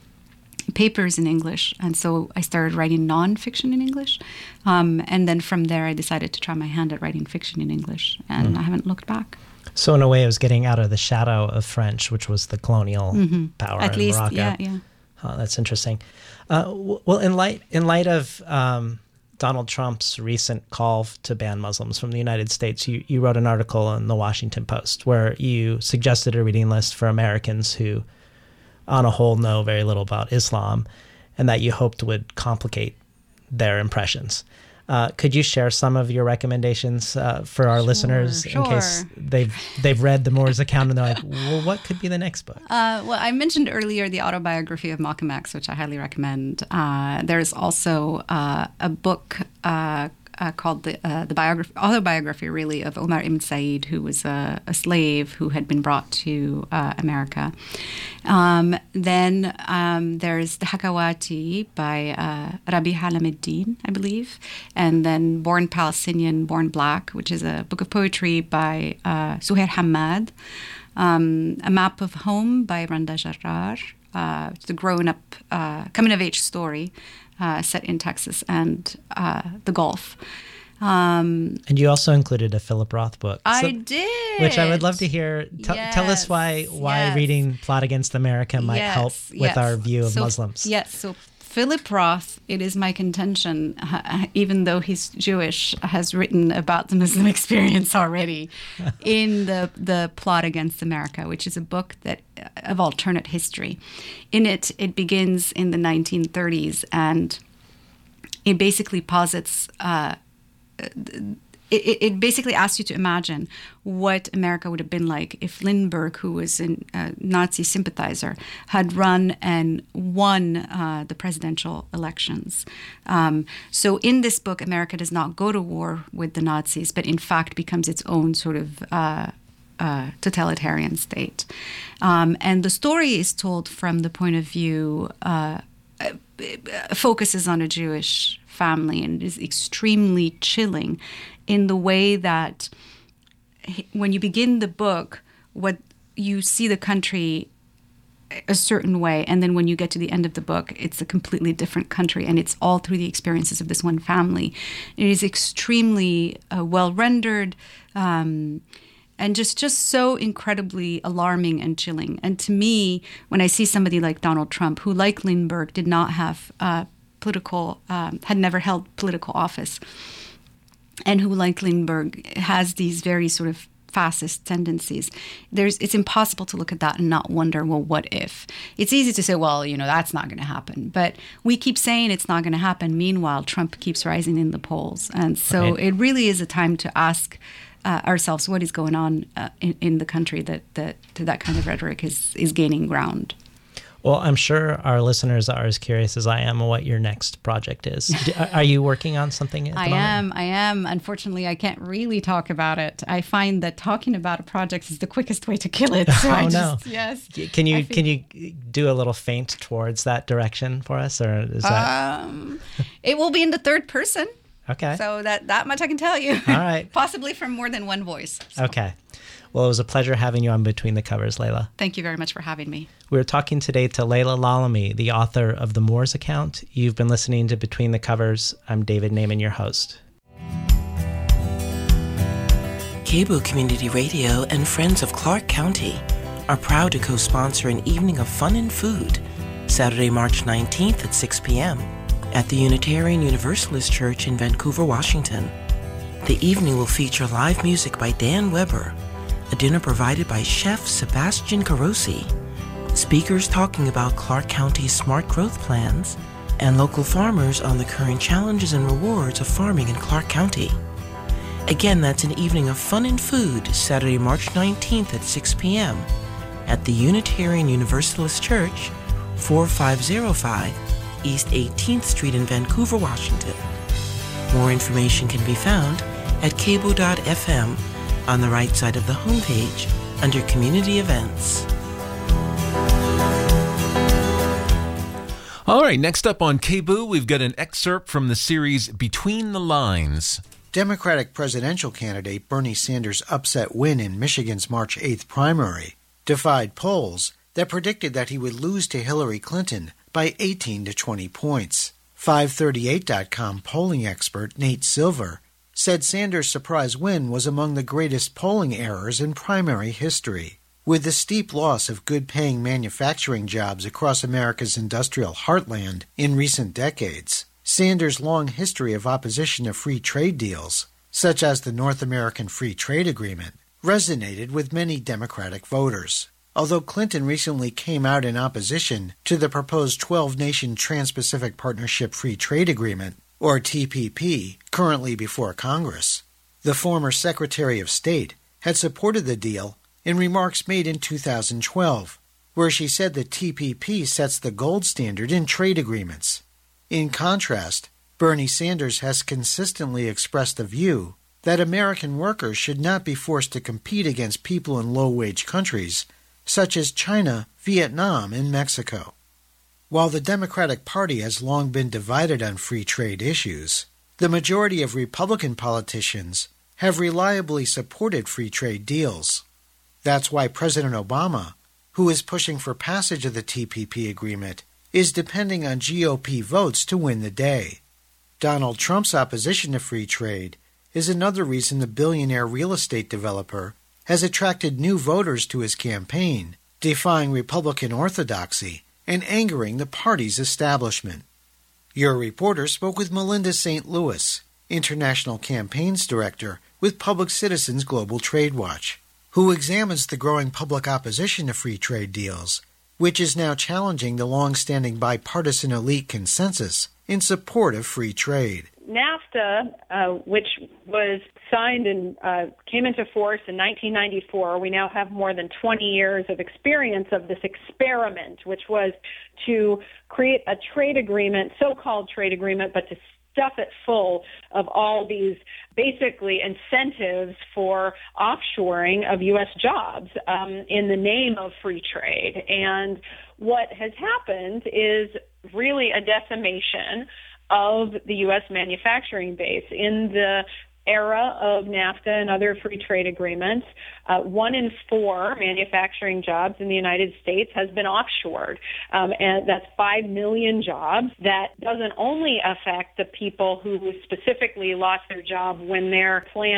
papers in English. And so I started writing nonfiction in English. Um, and then from there, I decided to try my hand at writing fiction in English, and mm. I haven't looked back. So in a way, it was getting out of the shadow of French, which was the colonial mm-hmm. power At in least, Morocco. yeah, yeah. Oh, that's interesting. Uh, w- well, in light in light of um, Donald Trump's recent call to ban Muslims from the United States, you, you wrote an article in the Washington Post where you suggested a reading list for Americans who, on a whole, know very little about Islam, and that you hoped would complicate their impressions. Uh, could you share some of your recommendations uh, for our sure, listeners sure. in case they've they've read the Moor's account and they're like, well, what could be the next book? Uh, well, I mentioned earlier the autobiography of Malcolm X, which I highly recommend. Uh, there's also uh, a book uh, uh, called the uh, the biography, autobiography, really, of Omar ibn Said, who was a, a slave who had been brought to uh, America. Um, then um, there's the Hakawati by uh, Rabi Alameddin, I believe, and then Born Palestinian, Born Black, which is a book of poetry by uh, Suhair Hamad. Um, a Map of Home by Randa Jarrar. Uh, it's a grown-up, uh, coming-of-age story uh, set in Texas and uh, the Gulf. Um, and you also included a Philip Roth book. I so, did. Which I would love to hear. T- yes, tell us why why yes. reading Plot Against America might yes, help with yes. our view of so, Muslims. Yes, so Philip Roth, it is my contention, uh, even though he's Jewish, has written about the Muslim experience already in the the Plot Against America, which is a book that of alternate history. In it, it begins in the nineteen thirties, and it basically posits. Uh, It, it basically asks you to imagine what America would have been like if Lindbergh, who was a uh, Nazi sympathizer, had run and won uh, the presidential elections. Um, so in this book, America does not go to war with the Nazis, but in fact becomes its own sort of uh, uh, totalitarian state. Um, and the story is told from the point of view, uh, focuses on a Jewish family, and is extremely chilling in the way that when you begin the book, what you see the country a certain way, and then when you get to the end of the book, it's a completely different country, and it's all through the experiences of this one family. It is extremely uh, well rendered, um, and just, just so incredibly alarming and chilling. And to me, when I see somebody like Donald Trump, who, like Lindbergh, did not have uh, political, um, had never held political office, and who, like Lindbergh, has these very sort of fascist tendencies. There's, it's impossible to look at that and not wonder, well, what if? It's easy to say, well, you know, that's not going to happen. But we keep saying it's not going to happen. Meanwhile, Trump keeps rising in the polls. And so right. it really is a time to ask uh, ourselves what is going on uh, in, in the country that, that that kind of rhetoric is, is gaining ground. Well, I'm sure our listeners are as curious as I am on what your next project is. Are you working on something at the I moment? am. I am. Unfortunately, I can't really talk about it. I find that talking about a project is the quickest way to kill it. So oh, I no. just, yes. Can you feel, can you do a little feint towards that direction for us? Or is that... Um, it will be in the third person. Okay. So that, that much I can tell you. All right. Possibly from more than one voice. So. Okay. Well, it was a pleasure having you on Between the Covers, Layla. Thank you very much for having me. We were talking today to Layla Lalami, the author of The Moors Account. You've been listening to Between the Covers. I'm David Naiman, your host. K B O O Community Radio and Friends of Clark County are proud to co-sponsor an evening of fun and food, Saturday, March nineteenth at six p.m. at the Unitarian Universalist Church in Vancouver, Washington. The evening will feature live music by Dan Weber, a dinner provided by Chef Sebastian Carosi, speakers talking about Clark County's smart growth plans, and local farmers on the current challenges and rewards of farming in Clark County. Again, that's an evening of fun and food, Saturday, March nineteenth at six p.m. at the Unitarian Universalist Church, forty-five oh five East eighteenth Street in Vancouver, Washington. More information can be found at k b o dot f m on the right side of the homepage under Community Events. All right, next up on K B O O, we've got an excerpt from the series Between the Lines. Democratic presidential candidate Bernie Sanders' upset win in Michigan's March eighth primary defied polls that predicted that he would lose to Hillary Clinton by eighteen to twenty points. five thirty-eight dot com polling expert Nate Silver said Sanders' surprise win was among the greatest polling errors in primary history. With the steep loss of good-paying manufacturing jobs across America's industrial heartland in recent decades, Sanders' long history of opposition to free trade deals, such as the North American Free Trade Agreement, resonated with many Democratic voters. Although Clinton recently came out in opposition to the proposed twelve-nation Trans-Pacific Partnership Free Trade Agreement, or T P P, currently before Congress, the former Secretary of State had supported the deal in remarks made in two thousand twelve, where she said that T P P sets the gold standard in trade agreements. In contrast, Bernie Sanders has consistently expressed the view that American workers should not be forced to compete against people in low-wage countries such as China, Vietnam, and Mexico. While the Democratic Party has long been divided on free trade issues, the majority of Republican politicians have reliably supported free trade deals. That's why President Obama, who is pushing for passage of the T P P agreement, is depending on G O P votes to win the day. Donald Trump's opposition to free trade is another reason the billionaire real estate developer has attracted new voters to his campaign, defying Republican orthodoxy and angering the party's establishment. Your reporter spoke with Melinda Saint Louis, International Campaigns Director with Public Citizens Global Trade Watch, who examines the growing public opposition to free trade deals, which is now challenging the long-standing bipartisan elite consensus in support of free trade. NAFTA, uh, which was signed and uh, came into force in nineteen ninety-four, we now have more than twenty years of experience of this experiment, which was to create a trade agreement, so-called trade agreement, but to stuff it full of all these basically incentives for offshoring of U S jobs um, in the name of free trade. And what has happened is really a decimation of the U S manufacturing base. In the era of NAFTA and other free trade agreements, uh, one in four manufacturing jobs in the United States has been offshored. Um, and that's five million jobs. That doesn't only affect the people who specifically lost their job when their plant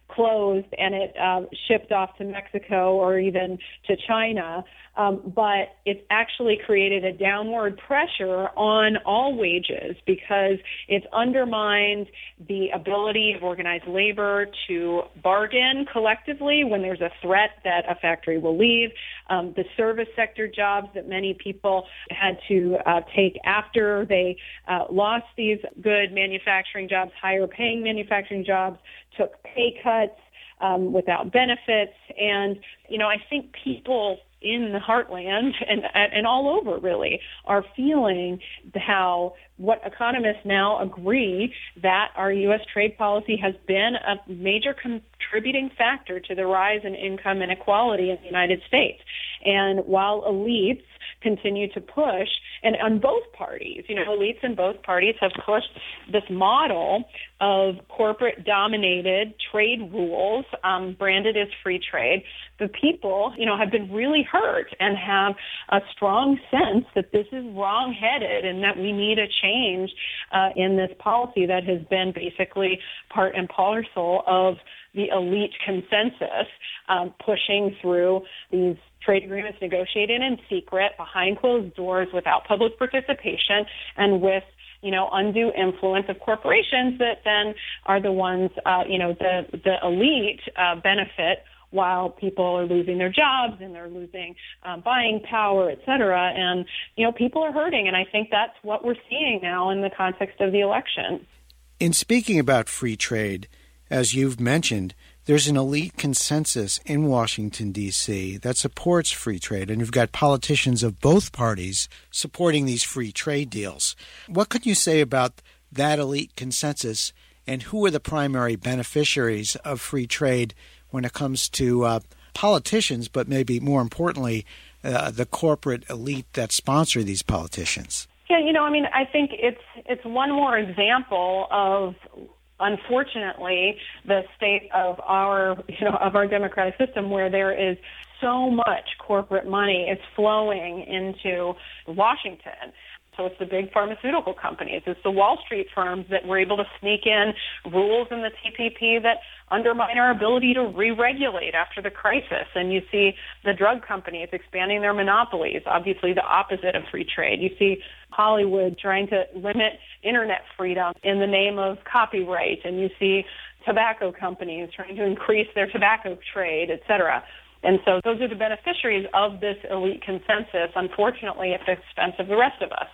closed and it uh, shipped off to Mexico or even to China. Um, but it's actually created a downward pressure on all wages because it's undermined the ability of organized labor to bargain collectively when there's a threat that a factory will leave. Um, the service sector jobs that many people had to uh, take after they uh, lost these good manufacturing jobs, higher paying manufacturing jobs, took pay cuts um, without benefits. And, you know, I think people in the heartland and and all over really are feeling how what economists now agree that our U S trade policy has been a major contributing factor to the rise in income inequality in the United States. And while elites continue to push, and on both parties, you know, elites in both parties have pushed this model of corporate-dominated trade rules, um, branded as free trade. The people, you know, have been really hurt and have a strong sense that this is wrong-headed and that we need a change uh, in this policy that has been basically part and parcel of the elite consensus, um, pushing through these trade agreements negotiated in secret, behind closed doors, without public participation, and with, you know, undue influence of corporations that then are the ones, uh, you know, the, the elite uh, benefit while people are losing their jobs and they're losing um, buying power, et cetera. And, you know, people are hurting. And I think that's what we're seeing now in the context of the election. In speaking about free trade, as you've mentioned, there's an elite consensus in Washington, D C that supports free trade, and you've got politicians of both parties supporting these free trade deals. What could you say about that elite consensus, and who are the primary beneficiaries of free trade when it comes to uh, politicians, but maybe more importantly, uh, the corporate elite that sponsor these politicians? Yeah, you know, I mean, I think it's it's one more example of, unfortunately, the state of our, you know, of our democratic system where there is so much corporate money is flowing into Washington. So it's the big pharmaceutical companies, it's the Wall Street firms that were able to sneak in rules in the T P P that undermine our ability to re-regulate after the crisis. And you see the drug companies expanding their monopolies, obviously the opposite of free trade. You see Hollywood trying to limit internet freedom in the name of copyright, and you see tobacco companies trying to increase their tobacco trade, et cetera. And so those are the beneficiaries of this elite consensus, unfortunately, at the expense of the rest of us.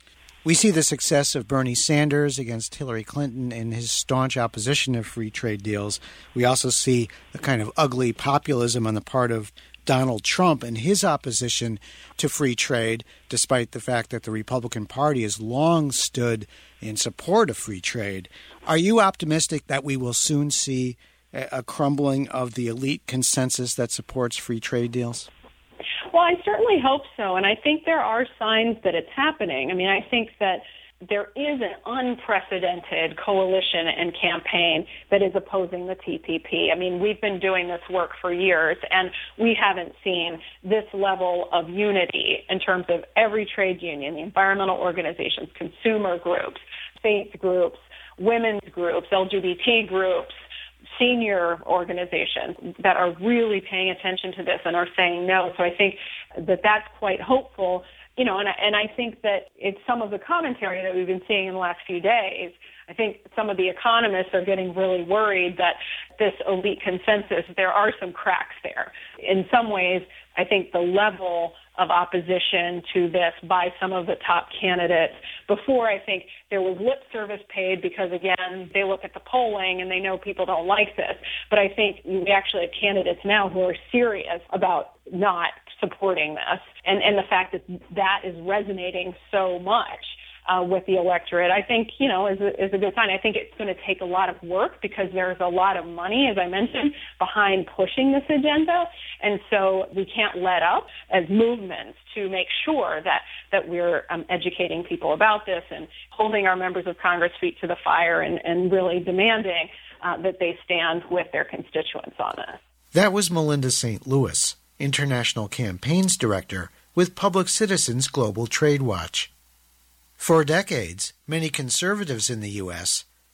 We see the success of Bernie Sanders against Hillary Clinton in his staunch opposition of free trade deals. We also see the kind of ugly populism on the part of Donald Trump and his opposition to free trade, despite the fact that the Republican Party has long stood in support of free trade. Are you optimistic that we will soon see a crumbling of the elite consensus that supports free trade deals? Well, I certainly hope so, and I think there are signs that it's happening. I mean, I think that there is an unprecedented coalition and campaign that is opposing the T P P. I mean, we've been doing this work for years, and we haven't seen this level of unity in terms of every trade union, the environmental organizations, consumer groups, faith groups, women's groups, L G B T groups, senior organizations that are really paying attention to this and are saying no. So I think that that's quite hopeful, you know, and I, and I think that it's some of the commentary that we've been seeing in the last few days. I think some of the economists are getting really worried that this elite consensus, there are some cracks there. In some ways, I think the level of opposition to this by some of the top candidates. Before, I think there was lip service paid because, again, they look at the polling and they know people don't like this. But I think we actually have candidates now who are serious about not supporting this. And, and the fact that that is resonating so much Uh, with the electorate, I think, you know, is a, is a good sign. I think it's going to take a lot of work because there's a lot of money, as I mentioned, behind pushing this agenda. And so we can't let up as movements to make sure that, that we're um, educating people about this and holding our members of Congress' feet to the fire and, and really demanding uh, that they stand with their constituents on this. That was Melinda Saint Louis, International Campaigns Director with Public Citizens Global Trade Watch. For decades, many conservatives in the U S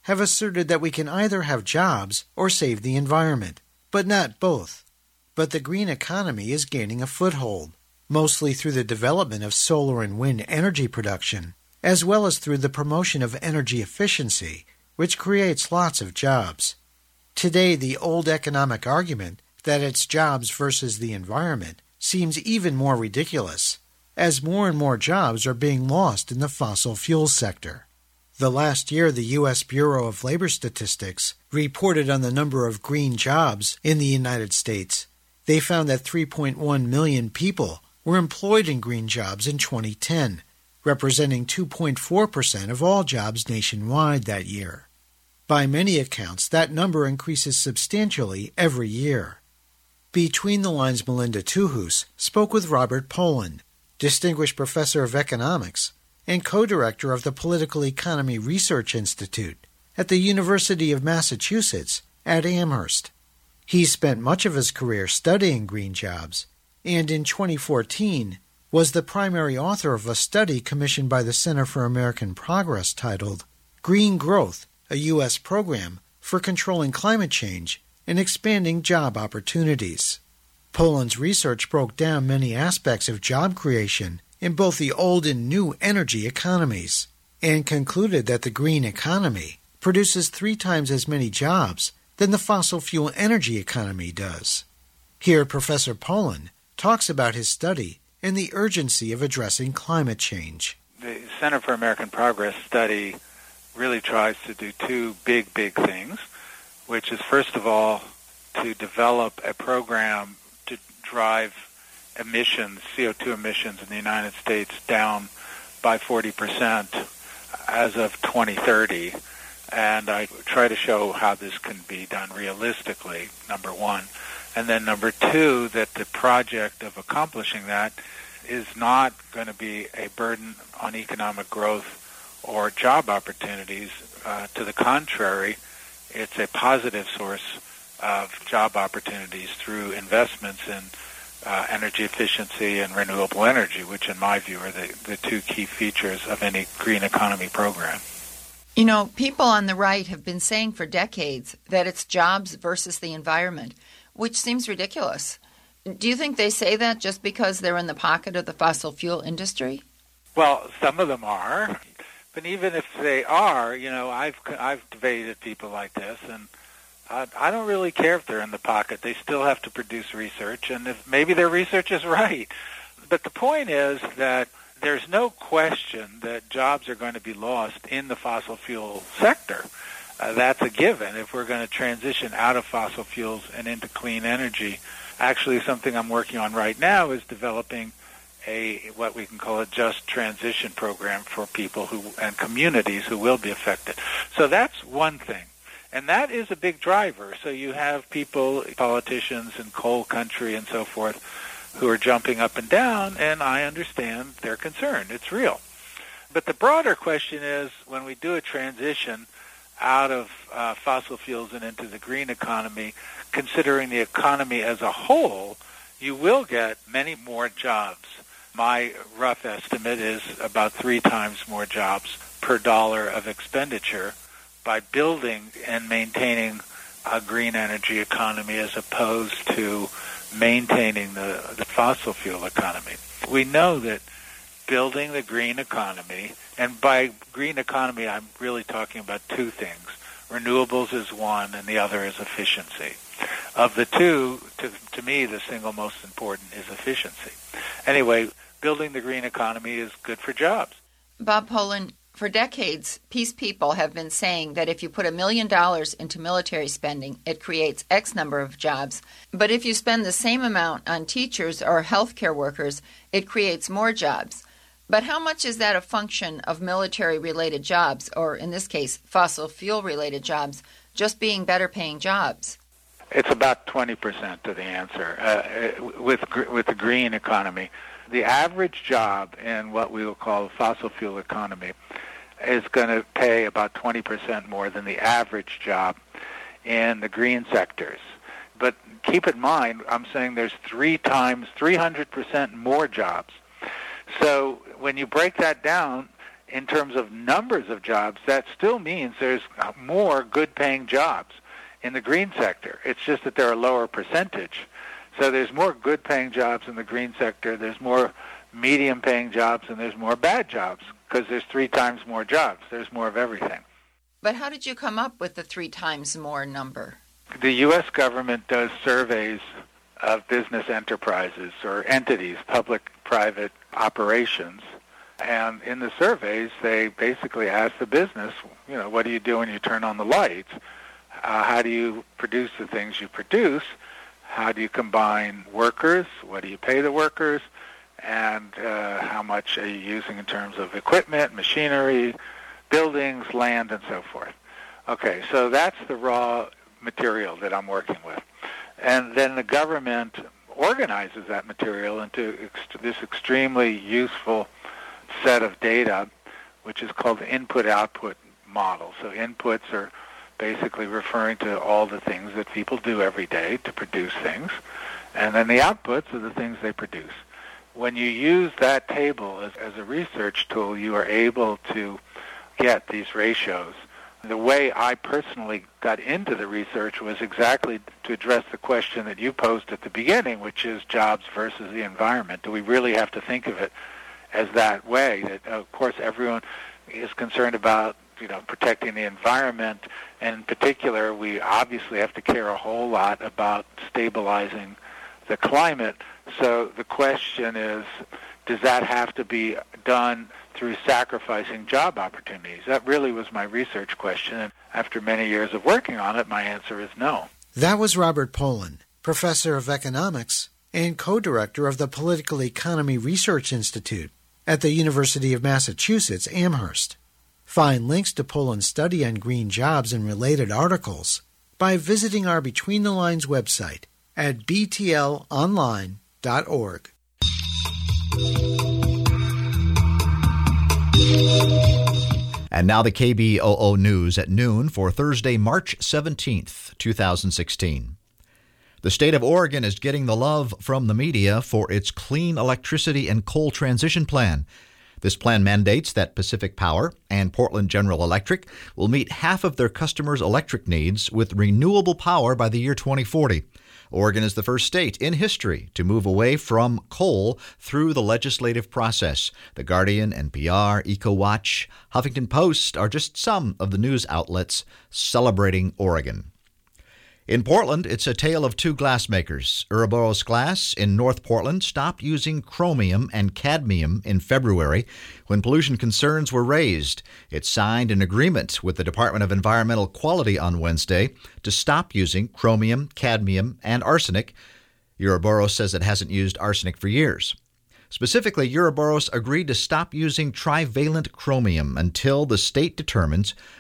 have asserted that we can either have jobs or save the environment, but not both. But the green economy is gaining a foothold, mostly through the development of solar and wind energy production, as well as through the promotion of energy efficiency, which creates lots of jobs. Today, the old economic argument that it's jobs versus the environment seems even more ridiculous, as more and more jobs are being lost in the fossil fuel sector. The last year, the U S Bureau of Labor Statistics reported on the number of green jobs in the United States. They found that three point one million people were employed in green jobs in twenty ten, representing two point four percent of all jobs nationwide that year. By many accounts, that number increases substantially every year. Between the Lines, Melinda Tuhus spoke with Robert Poland, Distinguished Professor of Economics and co-director of the Political Economy Research Institute at the University of Massachusetts at Amherst. He spent much of his career studying green jobs, and in twenty fourteen was the primary author of a study commissioned by the Center for American Progress titled Green Growth, a U S Program for Controlling Climate Change and Expanding Job Opportunities. Poland's research broke down many aspects of job creation in both the old and new energy economies, and concluded that the green economy produces three times as many jobs than the fossil fuel energy economy does. Here, Professor Poland talks about his study and the urgency of addressing climate change. The Center for American Progress study really tries to do two big, big things, which is, first of all, to develop a program to drive emissions, C O two emissions in the United States down by forty percent as of twenty thirty. And I try to show how this can be done realistically, number one. And then number two, that the project of accomplishing that is not going to be a burden on economic growth or job opportunities. Uh, to the contrary, it's a positive source of job opportunities through investments in uh, energy efficiency and renewable energy, which in my view are the, the two key features of any green economy program. You know, people on the right have been saying for decades that it's jobs versus the environment, which seems ridiculous. Do you think they say that just because they're in the pocket of the fossil fuel industry? Well, some of them are. But even if they are, you know, I've I've debated people like this, and I, I don't really care if they're in the pocket. They still have to produce research, and if maybe their research is right. But the point is that there's no question that jobs are going to be lost in the fossil fuel sector. Uh, that's a given if we're going to transition out of fossil fuels and into clean energy. Actually, something I'm working on right now is developing a what we can call a just transition program for people who and communities who will be affected. So that's one thing. And that is a big driver. So you have people, politicians in coal country and so forth, who are jumping up and down, and I understand their concern. It's real. But the broader question is, when we do a transition out of uh, fossil fuels and into the green economy, considering the economy as a whole, you will get many more jobs. My rough estimate is about three times more jobs per dollar of expenditure by building and maintaining a green energy economy as opposed to maintaining the, the fossil fuel economy. We know that building the green economy, and by green economy I'm really talking about two things. Renewables is one, and the other is efficiency. Of the two, to, to me, the single most important is efficiency. Anyway, building the green economy is good for jobs. Bob Poland, for decades, peace people have been saying that if you put a million dollars into military spending, it creates X number of jobs. But if you spend the same amount on teachers or healthcare workers, it creates more jobs. But how much is that a function of military-related jobs, or in this case, fossil fuel-related jobs, just being better-paying jobs? It's about twenty percent of the answer uh, with with the green economy. The average job in what we will call the fossil fuel economy is going to pay about twenty percent more than the average job in the green sectors. But keep in mind, I'm saying there's three times, three hundred percent more jobs. So when you break that down, in terms of numbers of jobs, that still means there's more good-paying jobs in the green sector. It's just that they're a lower percentage. So there's more good-paying jobs in the green sector, there's more medium-paying jobs, and there's more bad jobs because there's three times more jobs. There's more of everything. But how did you come up with the three times more number? The U S government does surveys of business enterprises or entities, public-private operations. And in the surveys, they basically ask the business, you know, what do you do when you turn on the lights? Uh, how do you produce the things you produce? How do you combine workers? What do you pay the workers? And uh, how much are you using in terms of equipment, machinery, buildings, land, and so forth? Okay, so that's the raw material that I'm working with. And then the government organizes that material into ex- this extremely useful set of data, which is called the input-output model. So inputs are basically referring to all the things that people do every day to produce things, and then the outputs are the things they produce. When you use that table as, as a research tool, you are able to get these ratios. The way I personally got into the research was exactly to address the question that you posed at the beginning, which is jobs versus the environment. Do we really have to think of it as that way? That, of course, everyone is concerned about, you know, protecting the environment, and in particular, we obviously have to care a whole lot about stabilizing the climate. So the question is, does that have to be done through sacrificing job opportunities? That really was my research question, and after many years of working on it, my answer is no. That was Robert Pollin, professor of economics and co-director of the Political Economy Research Institute at the University of Massachusetts, Amherst. Find links to Pollin's study on green jobs and related articles by visiting our Between the Lines website at b t l online dot org. And now the K B O O News at noon for Thursday, March seventeenth, twenty sixteen. The state of Oregon is getting the love from the media for its clean electricity and coal transition plan. This plan mandates that Pacific Power and Portland General Electric will meet half of their customers' electric needs with renewable power by the year twenty forty. Oregon is the first state in history to move away from coal through the legislative process. The Guardian, N P R, EcoWatch, Huffington Post are just some of the news outlets celebrating Oregon. In Portland, it's a tale of two glassmakers. Ouroboros Glass in North Portland stopped using chromium and cadmium in February when pollution concerns were raised. It signed an agreement with the Department of Environmental Quality on Wednesday to stop using chromium, cadmium, and arsenic. Ouroboros says it hasn't used arsenic for years. Specifically, Ouroboros agreed to stop using trivalent chromium until the state determines